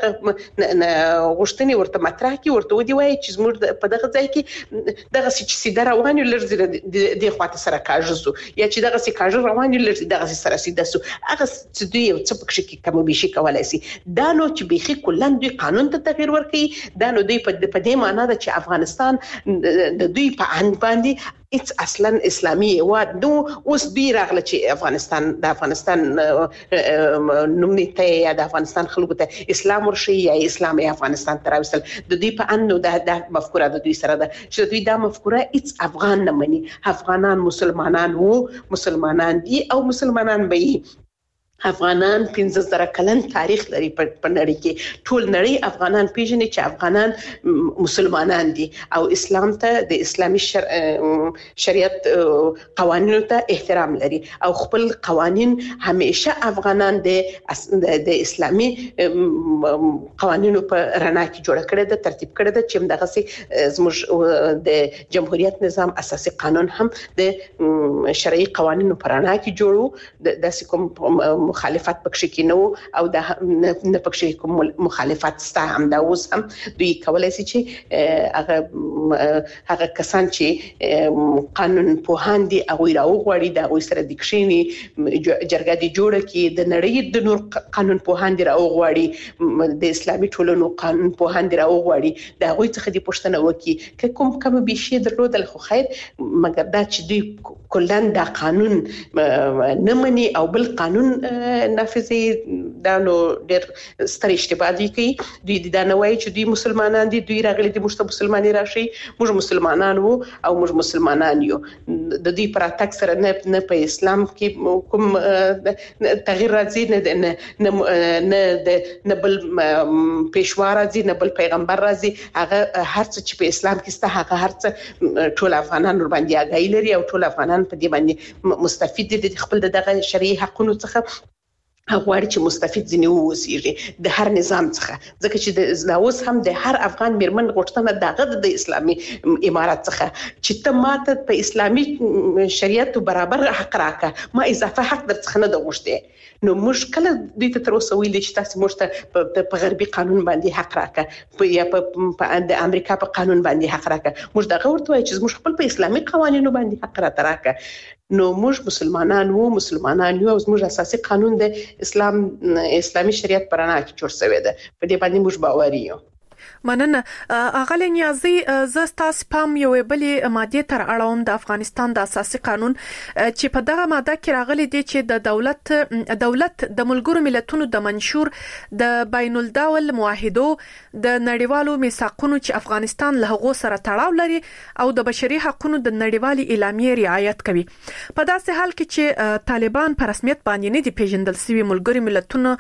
غوښتنې ورته مطرح کړي ورته ودی وایي چې زموږ په دغه ځای کې دغه چې سیده روان یو لږ د خواته سره کاژسو یا چې دغه سي کاژ روان یو لږ دغه سره سیده سو هغه چې دوی یو څه پکې کې کوم بيشي کولای شي دا نو چې بيخي کلن دوی قانون ته تغیر ورکړي دا نو دوی په دې معنی ده چې افغانستان د دوی په ان باندې it's اصلا اسلامي هواد نو اوس دوی راغله چې افغانستان د افغانستان نومنيته یا د افغانستان خلکو ته اسلام ورشي یا اسلامي افغانستان تراوسل د دوی په ان نو د مفکوره د دوی سره ده چې دوی دا مفکوره it's افغان نه مني. افغانان مسلمانان وو مسلمانان دي او مسلمانان به افغانان پنځه زره کلن تاریخ لري په نړۍ کې ټول نړۍ افغانان پیژني چې افغانان مسلمانان دي او اسلام ته د اسلامي شر... شریعت قوانینو ته احترام لري او خپل قوانین همیشه افغانان د د اسلامي قوانینو په رڼا کې جوړ کړي د ترتیب کړي د چې دغه سي زموږ د جمهوریت نظام اساسي قانون هم د شرعي قوانینو په رڼا کې جوړو د داسې کوم مخالفت پکې کې نو او د نه پکې کوم مخالفت ستا هم دا اوس هم دوی کولای شي چې هغه هغه کسان چې قانون په هاندي او راو غوړي دا اوس سره د کښینی جرګه دي جوړه کې د نړۍ د نور قانون په هاندي راو غوړي د اسلامي ټولنو قانون په هاندي راو غوړي دا غوي څخه د پښتنه وکي ک کوم کوم بيشي درلودل خو خیر مګر دا چې دوی کلن دا قانون نه مني او بل قانون نافذي دا نو ډېر ستر اشتباه دي کوي. دوی دا نه وایي چې دوی مسلمانان دي دوی راغلي دي موږ ته مسلمانۍ راشي موږ مسلمانان وو او موږ مسلمانان یو د دوی پر اتک سره نه نه په اسلام کې کوم تغییر راځي نه نه نه نه بل پېښوا راځي نه بل پیغمبر راځي هغه هر څه چې په اسلام کې سته هغه هر څه ټول افغانان ور باندې اگاهی لري او ټول افغانان په دې باندې مستفید دي خپل دغه شرعي حقوقو څخه غواړي چې مستفید ځنی ووسیږي د هر نظام څخه ځکه چې د اوس هم د هر افغان میرمن غوښتنه دغه د اسلامي امارات څخه چې ته ماته په اسلامي شریعت برابر حق راکړه ما اضافه حق در څخه نه غوښته نو مشکل د تر اوسه ویل چې تاسو موږ په غربي قانون باندې حق راکړه یا په د امریکا په قانون باندې حق راکړه موږ دغه ورته وایي چې موږ خپل په اسلامي قوانینو باندې حق راکړه نو موږ مسلمانان وو مسلمانان یو زموږ اساسي قانون د اسلام اسلامي شریعت پر رڼا کې جوړ شوی دی په دې باندې موږ باور یو. مننه اغلی نیازي زستا سپام یو بلې ماده تر اړوم د افغانستان د اساسي قانون چې په دغه ماده کې راغلي دي چې د دولت دولت د ملګرو ملتونو د منشور د بین الدول معاهدو د نړیوالو میثاقونو چې افغانستان له هغو سره تړاو لري او د بشري حقوقو د نړیوالي اعلامیې رعایت کوي په داسې حال کې چې طالبان په رسمیت باندې نه دي پیژندل شوی ملګرو ملتونو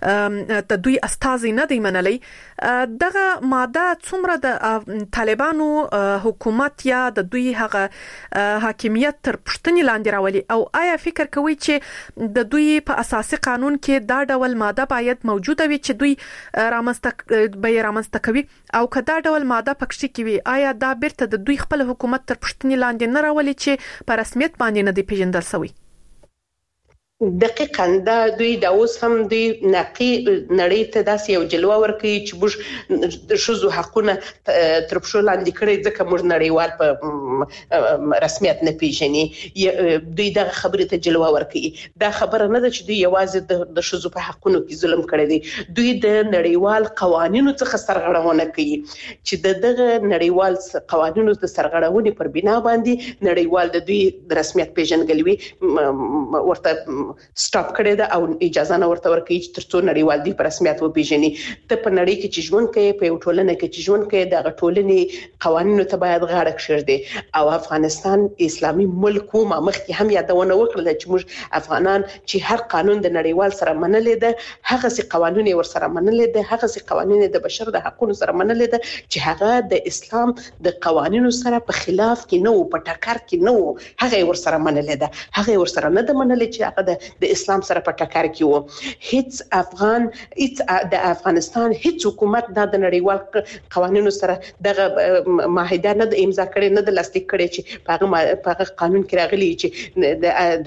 د دوی استازي نه دی منلي دغه ماده څومره د طالبانو حکومت یا د دوی هغه حاکمیت تر پښتنې لاندې راولي او آیا فکر کوي چې د دوی په اساسي قانون کې دا ډول ماده باید موجوده وي چې دوی رامنځته به رامنځته کوي او که دا ډول ماده پکې کې وي آیا دا بیرته د دوی خپل حکومت تر پښتنې لاندې نه راولي چې په رسمیت باندې نه دی پیژندل شوی؟ دقیقاً دا دوی دا اوس هم دوی نقي نړۍ ته داسې یو جلوه ورکوي چې موږ د ښځو حقونه تر پښو لاندې کړي ځکه موږ نړیوال په رسمیت نه پیژني. دوی دغه خبرې ته جلوه ورکوي. دا خبره نه ده چې دوی یوازې د ښځو په حقونو کې ظلم کړی دی، دوی د نړیوال قوانینو څخه سرغړونه کوي چې د دغه نړیوال قوانینو د سرغړونې پر بنا باندې نړیوال د دوی د رسمیت پیژنګلوي ورته سټاپ کړی ده او اجازه نه ورته ورکوي چې ترڅو نړیوال دی په رسمیت وپیژني. ته په نړۍ کې چې ژوند کوي، په یو ټولنه کې چې ژوند کوي، دغه ټولنې قوانینو ته باید غاړه کېږدي. او افغانستان اسلامي ملک و، ما مخکې هم یادونه وکړه چې موږ افغانان چې هر قانون د نړیوال سره منلې ده، هغه سي قوانین ورسره منلې ده، هغه سي قوانین د بشر د حقوقو سره منلې ده چې هغه د اسلام د قوانینو سره په خلاف کې نه و، په ټکر کې نه و، هغه ورسره منلې ده. هغه ورسره نه ده منلې چې هغه د اسلام سره په ټکر کې وو. هیڅ افغان هیڅ د افغانستان هیڅ حکومت د نړیوال قوانینو سره دغه معاهده نه د امضا کړي، نه د لاسلیک کړي چې په هغه قانون کې راغلي چې د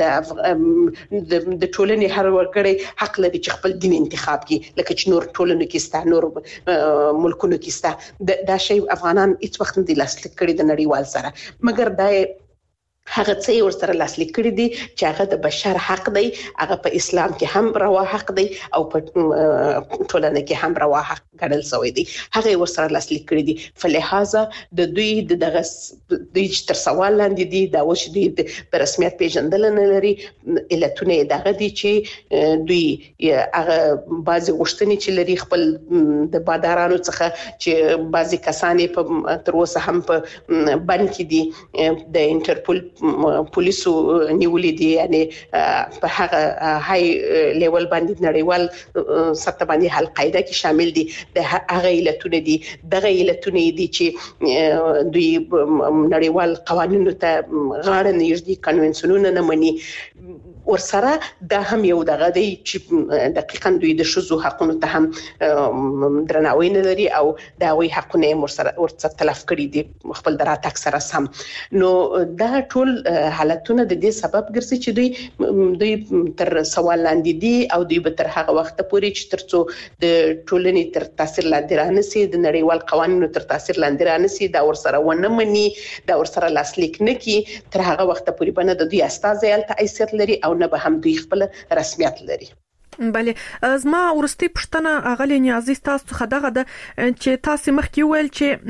د د ټولنې هر وګړی حق لري چې خپل دین انتخاب کړي، لکه چې نور ټولنو کې ستا، نور ملکونو کې ستا. دا شی افغانان هیڅ وخت نه دي لاسلیک کړي د نړیوال سره، مګر دا هغه څه ورسره لاسلیک کړي دي چې هغه د بشر حق دی، هغه په اسلام کې هم روا حق دی او په ټولنه کې هم روا حق ګڼل شوی دی، هغه ورسره لاسلیک کړي دي. فلهذا د دوی دغه دوی تر سوال لاندې دي دا و چې دوی په رسمیت پیژندل نه لري. علتونه دغه دي چې دوی هغه بعضي غوښتنې چې لري خپل د بادارانو څخه چې بعضي کسان په تر اوسه هم په بند کې دي، د انټرپول پولیسو نیولې دي، یعنی په هغه های لیول باندې نړیوال سطح باندې القاعده کې شامل دي. د هغه علتونه دي دغه علتونه دي چې دوی نړیوال قوانینو ته غاړه نه ږدي، کنونسیونونه نه مني. ورسره دا هم یو دغه دی چې دقیقاً دوی د ښځو حقونو ته هم درناوی نه لري او د هغوی حقونه یې ورڅخه تلف کړي دي خپل د راتګ سره سم. نو دا ټول حالتونه د دې سبب ګرځي چې دوی دوی تر سوال لاندې دي او دوی به تر هغه وخت پورې چې ترڅو د ټولنې تر تاثیر لاندې رانسي، د نړیوال قوانینو تر تاثیر لاندې رانسي، دا ورسره ونه مني، دا ورسره لاسلیک نه کړي، تر هغه وخت پورې به نه د دوی استازي هلته حیثیت لري او نه به هم دوی خپل رسمیت لري. بله، زما ورستي پښتنه اغلی نیازي تاسو څخه دغه د چې تاسو مخکې ویل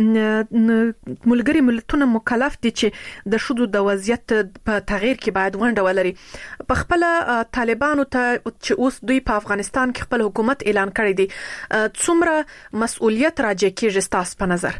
چې ملګری ملتونه مکلف دي چې د شذو د وضعیت په تغییر کې باید ونډه ولري. په خپل طالبانو ته چې اوس دوی په افغانستان کې خپل حکومت اعلان کړی دی، څومره مسؤلیت راځي کېږي تاسو په نظر؟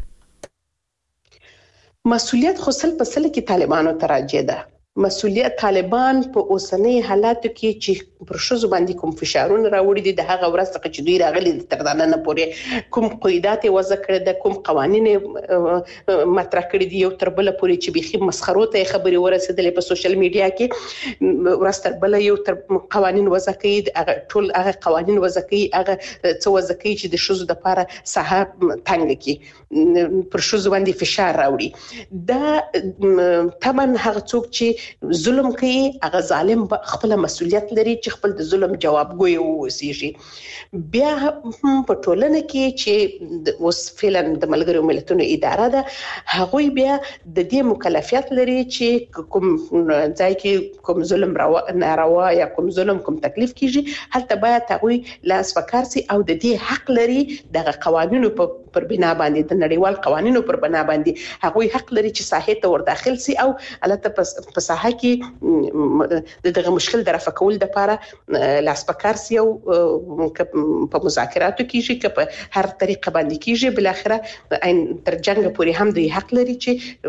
مسؤلیت خو سل په سل کې طالبانو ته راځي ده. مسؤلیت طالبان په اوسنۍ حالاتو کې چې پر ښځو باندې کوم فشارونه راوړي دي د هغه ورځ څخه چې دوی راغلي تر دا نن پورې کوم قیودات وضع کړي دي، کوم قوانین مطرح کړي دي، یو تر بل پورې چې بيخي مسخرو ته خبري ورسېدلې په سوشل میډیا کې، ورځ تر بل یو تر قوانین وضع کړي، هغه ټول هغه قوانین وضع کړي، هغه څه وضع کړي چې د ښځو د لپاره ساحه تنګ کړي، پر ښځو باندې فشار راوړي. دا تمن هغه څوک چې ظلم کوي هغه ظالم خپل مسؤلیت لري چې خپل د ظلم جوابګوی ووسیږي. بیا په ټولنه کې چې اوس فعلا د ملګرو ملتونو اداره ده، هغوی بیا د دې مکلفیت لري چې کوم ځای کې کوم ظلم ناروا یا کوم ظلم کوم تکلیف کیږي هلته باید هغوی لاس وکړ سي او د دې حق لري دغه قوانینو په پر بنا باندې د نړیوال قوانینو پر بنا باندې هغوی حق لري چې ساحه ته ور داخل سي او البته په ساحه کې دغه مشکل د رفع کول د لپاره لاس پکار سي او په مذاکراتو کې چې په هر طریقه باندې کېږي بل اخره عین تر جنگ پورې هم دوی حق لري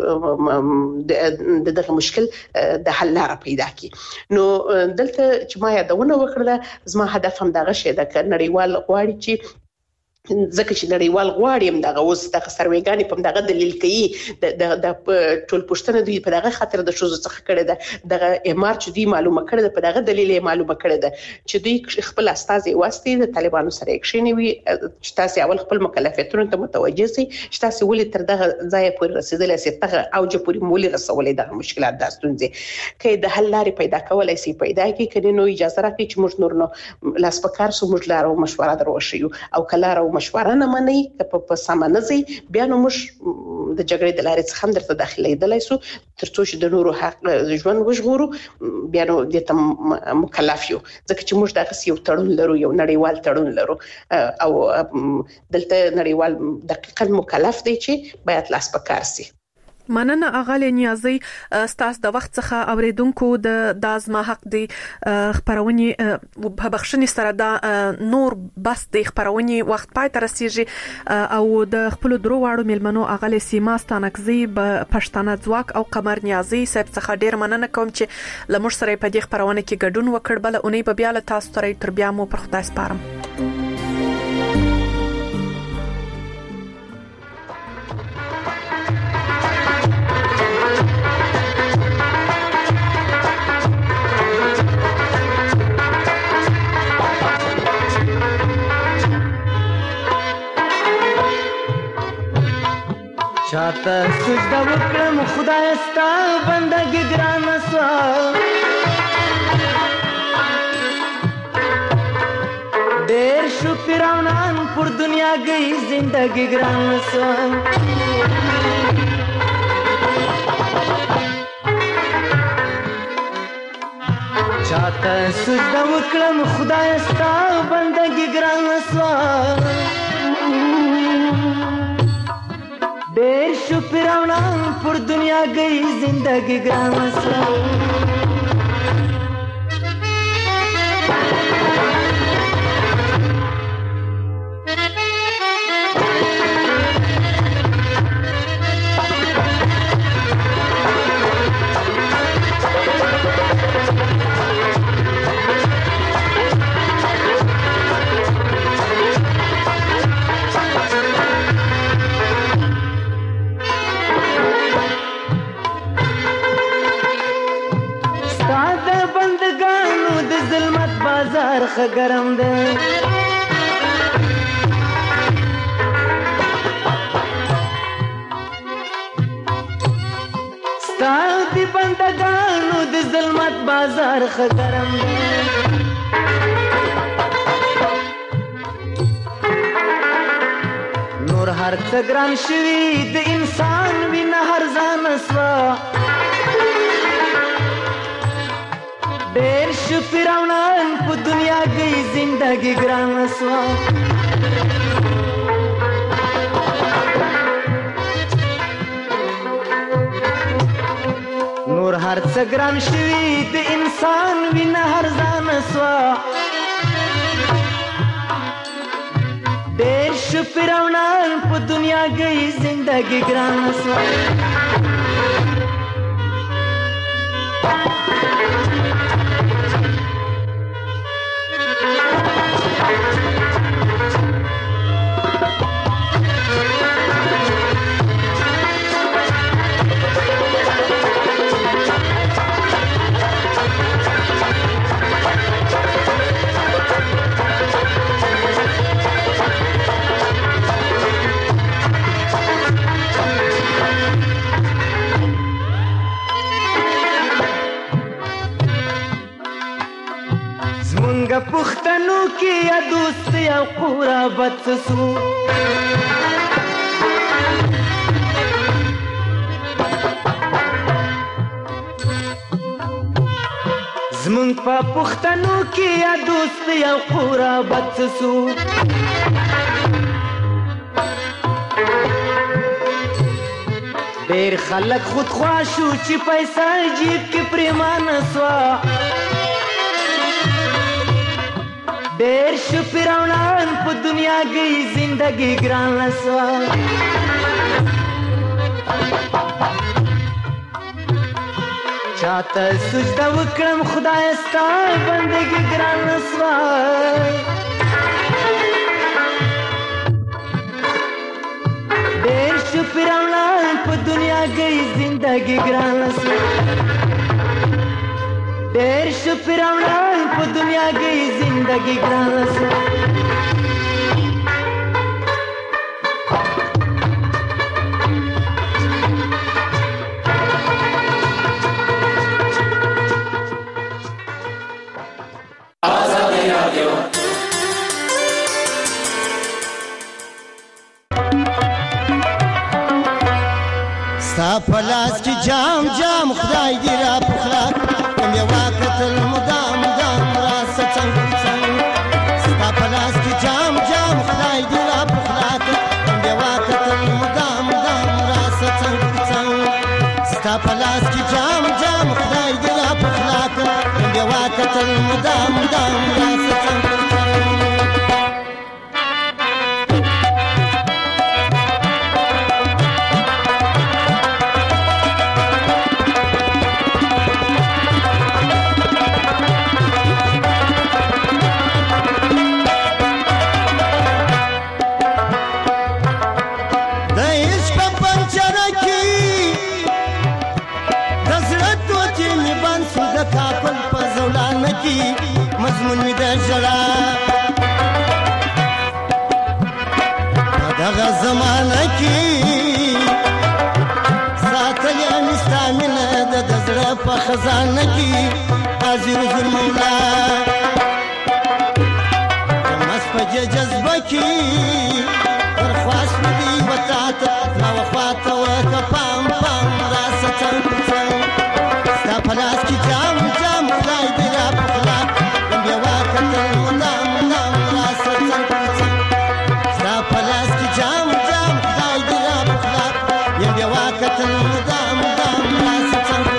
چې دغه مشکل د حل لاره پیدا کړي. نو دلته چې ما یادونه وکړه زما هدف هم دغه شی ده ک نړیوال غواړي چې ځکه چې نړیوال غواړي هم دغه اوس دغه سروېګانې په دغه دلیل کوي د د ټول پښتنه دوی په دغه خاطر د شوزو څخه کړي ده دغه امارچ دوی معلومه کړي ده په دغه دلیل معلومه کړي ده چې دوی خپل استازي واسطي د طالبانو سره اکشنی وي چې تاسو اول خپل مکلفیتونو ته متوجه سي چې تاسو ولې تر دغه ځای پورې رسیدلای سي تر اوج پورې مولي رسولې دغه مشکلات د ستونزې کې د حل لارې پیدا کولای سي پیدا کی کړي نو اجازه راکړي چې موږ نور نو لاس پکار سو موږ لارو مشوره دروشيو او کلارو مشوره نه مني په سمانځي بیا نو موږ د جګړې د لارې څخه درته داخليدلای سو ترڅو چې د نورو حق ژوند وژغورو بیا نو د تم مکلف یو ځکه چې موږ دغه یو تړون لرو یو نړیوال تړون لرو او دلته نړیوال دقیقاً مکلف دی چې باید لاس پکار سي. مننه اغاله نیازي ستاسو د وخت څخه اوریدونکو د دازما حق دی خبرونی په بخښنې سره دا نور بس د خبرونی وخت پای تر رسیږي او د خپل درو واړو ملمنو اغاله سیما ستانکزي پښتانه ځواک او قمر نیازي صاحب څخه ډیر مننه کوم چې لمر سره په دې خبرونه کې ګډون وکړ بل اونۍ په بیا له تاسو سره تر بیا مو پر خدای سپارم. چاته سجده وکړم خدای ستا بندګي ګرانه سوا ډېر شو پیرانان پر دنیا گئی زندگی ګرانه سوا چاته سجده وکړم خدای ستا بندګي ګرانه سوا ډېر شو پیرانان پر دنیا گئی زندگی ګرانه سوا خګرم ده ستاسو دی بندگانو د ظلمت بازار خګرم ده نور هر څه ګران شوی د انسان وینه هر ځان سوا ډېر شو پیرانان په دنیا کې زندګي ګرانه سوا نور هر څه ګران شوی د انسان وینه هر ځان سوا ډېر شو پیرانان په دنیا کې زندګي ګرانه سوا پښتنو کې یا دوست یا قرابت سو زمون په پښتنو کې یا دوست یا قرابت سو ډېر خلک خود خواشو چې پیسې جیب کې پریمانه سوا ډېر شو پیرانان په دنیا کې زندگی ګرانه سوا چاته سجده وکړم خدای ستا بندګي ګرانه سوا دنیا گئی زندگی ګران سو ډېر شو فرعونان په دنیا گئی زندگی ګران سو ستا پلاس کی جام جام خدای دی را پخلاک یم یوا کتل مدام مدام راست څنګ څنګ ستا پلاس کی جام جام خدای دی را پخلاک یم یوا کتل مدام مدام راست څنګ څنګ ستا پلاس کی جام جام خدای دی را پخلاک یم یوا کتل مدام مدام راست څنګ مضمون می ده جلا دغه زمانه کې ساتل یې مستامنه د زړه په خزانه کې حاضر زر مولا مس په جذبه کې درخواست دې وتا ته نو خواته وکپام پام راست څنګ ستا په لاس کې جام جام خدای دې را پخلا ستا پلاس کی جام جام خدای دی را پخلا یم یوا کتل مدام مدام راست څنګ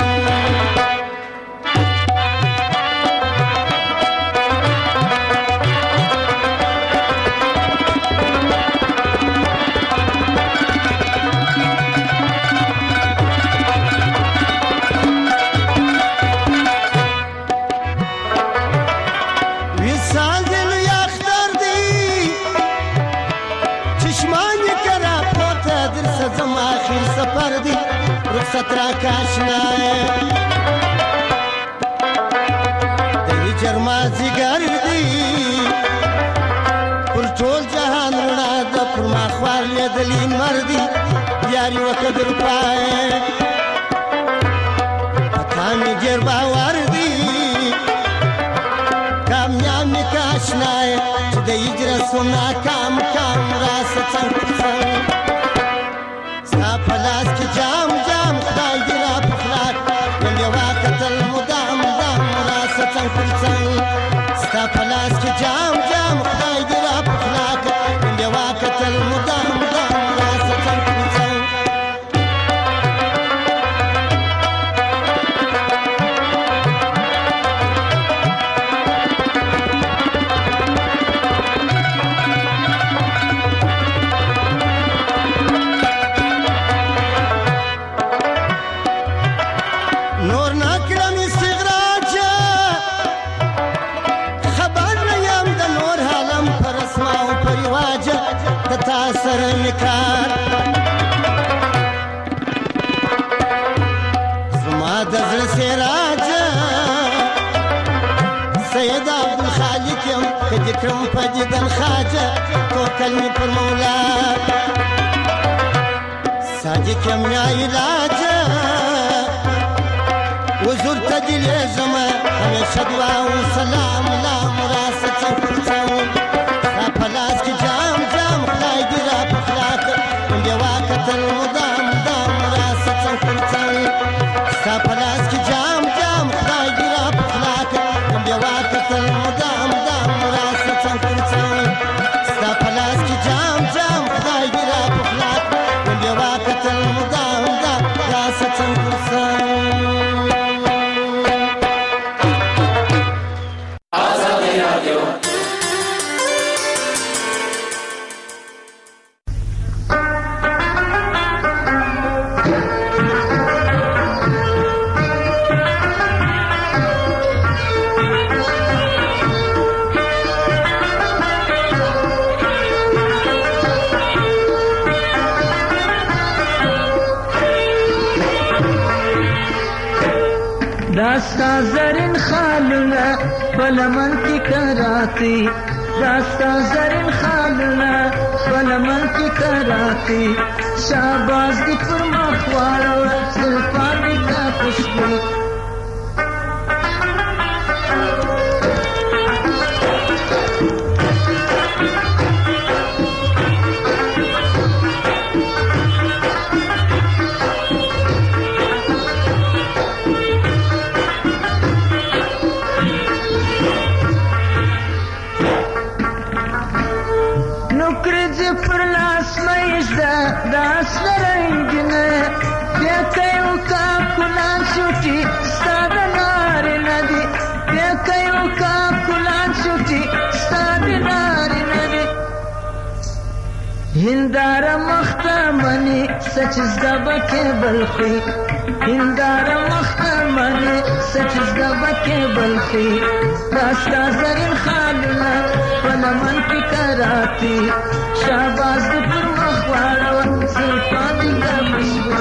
سترا کاشنا دهی جرمازی گردی پر ټول جهان رڼا د پر ما خوار لیدلی مردی یاری وقدر پای پتا می ډیر باور دی کامیاب می کاشنا چې د هجرت سو ناکام کام راست څنګ څنګ ستا پلاس کی جام جام خدای دی را پخلاک یم یوا کتل مدام مدام راست څنګ څنګ ستا پلاس کی جام جام خدای دی را پخلاک یم یوا کتل مدام مدام راست څنګ څنګ سر نکار زما د زړه سراج سید عبدالخالق یم کدی کرم په دیدن خواجه توکل می پر مولا صادق یم یا علاج حضور ته دلې زما همیشه دعا و سلام لام راست څنګ څنګ ستا په لاس کې جام جام خدای دې را پخلاک یم یوا کتل مدام مدام راست څنګ څنګ ستا په لاس کې جام جام خدای دې را پخلاک یم یوا کتل مدام مدام راست څنګ څنګ ستا په لاس کې جام جام خدای دې را پخلاک یم یوا کتل مدام مدام راست څنګ څنګ داستا زرین خالونه پلمن کی کراتی داستا زرین خالونه پلمن کی کراتی شاباز دی پر مخوارو زلفان دی تا خوشبو داس رنگینه بیاکیو کا کلان شوٹی ستاد ناری ندی بیاکیو کا کلان شوٹی ستاد ناری ندی هندار مختمنی سچز دبکه بلخی هندار مختمنی سچز دبکه بلخی داستا زرین خالونه پلمن کی کراتی شاباز دی پر مخوارو زلفان دی تا خوشبو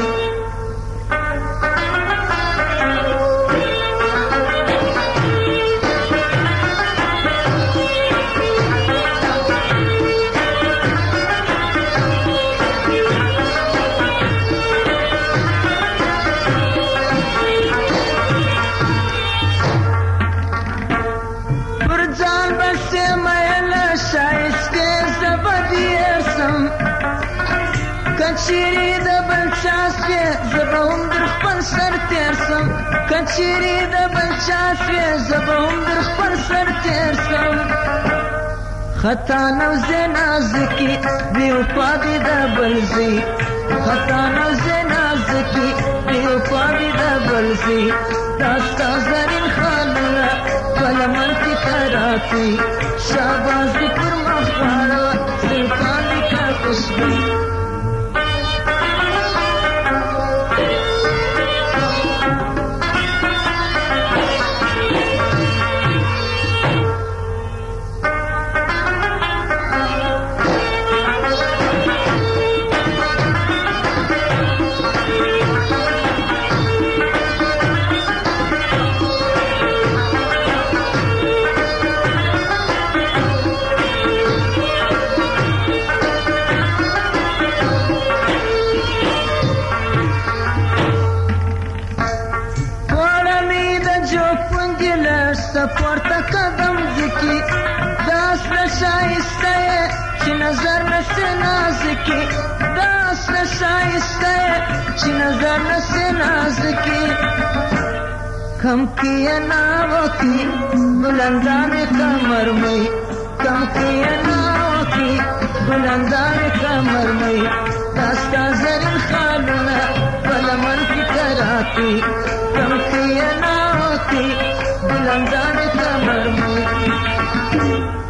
کچیری د بل چاسوی زبا هم در خپل سر تیرسم کچیری د بل چاسوی زبا هم در خپل سر تیرسم خطا نوزی نازکی بیو پادی د بلزی خطا نوزی نازکی بیو پادی د بلزی داستا زرین خالونه پلمن کی کراتی شاباز دی پر مخوارو زلفان دی کا خوشبو پورته قدم ذکی داس نشایسته چې نظر نسې نازکی داس نشایسته چې نظر نسې نازکی کم کیا ناو کی بلندان کمر مئی کم کیا ناو کی بلندان کمر مئی داستا زرین خالونه پلمن کی کراتی کم کیا ناو کی بلندان کمر مئی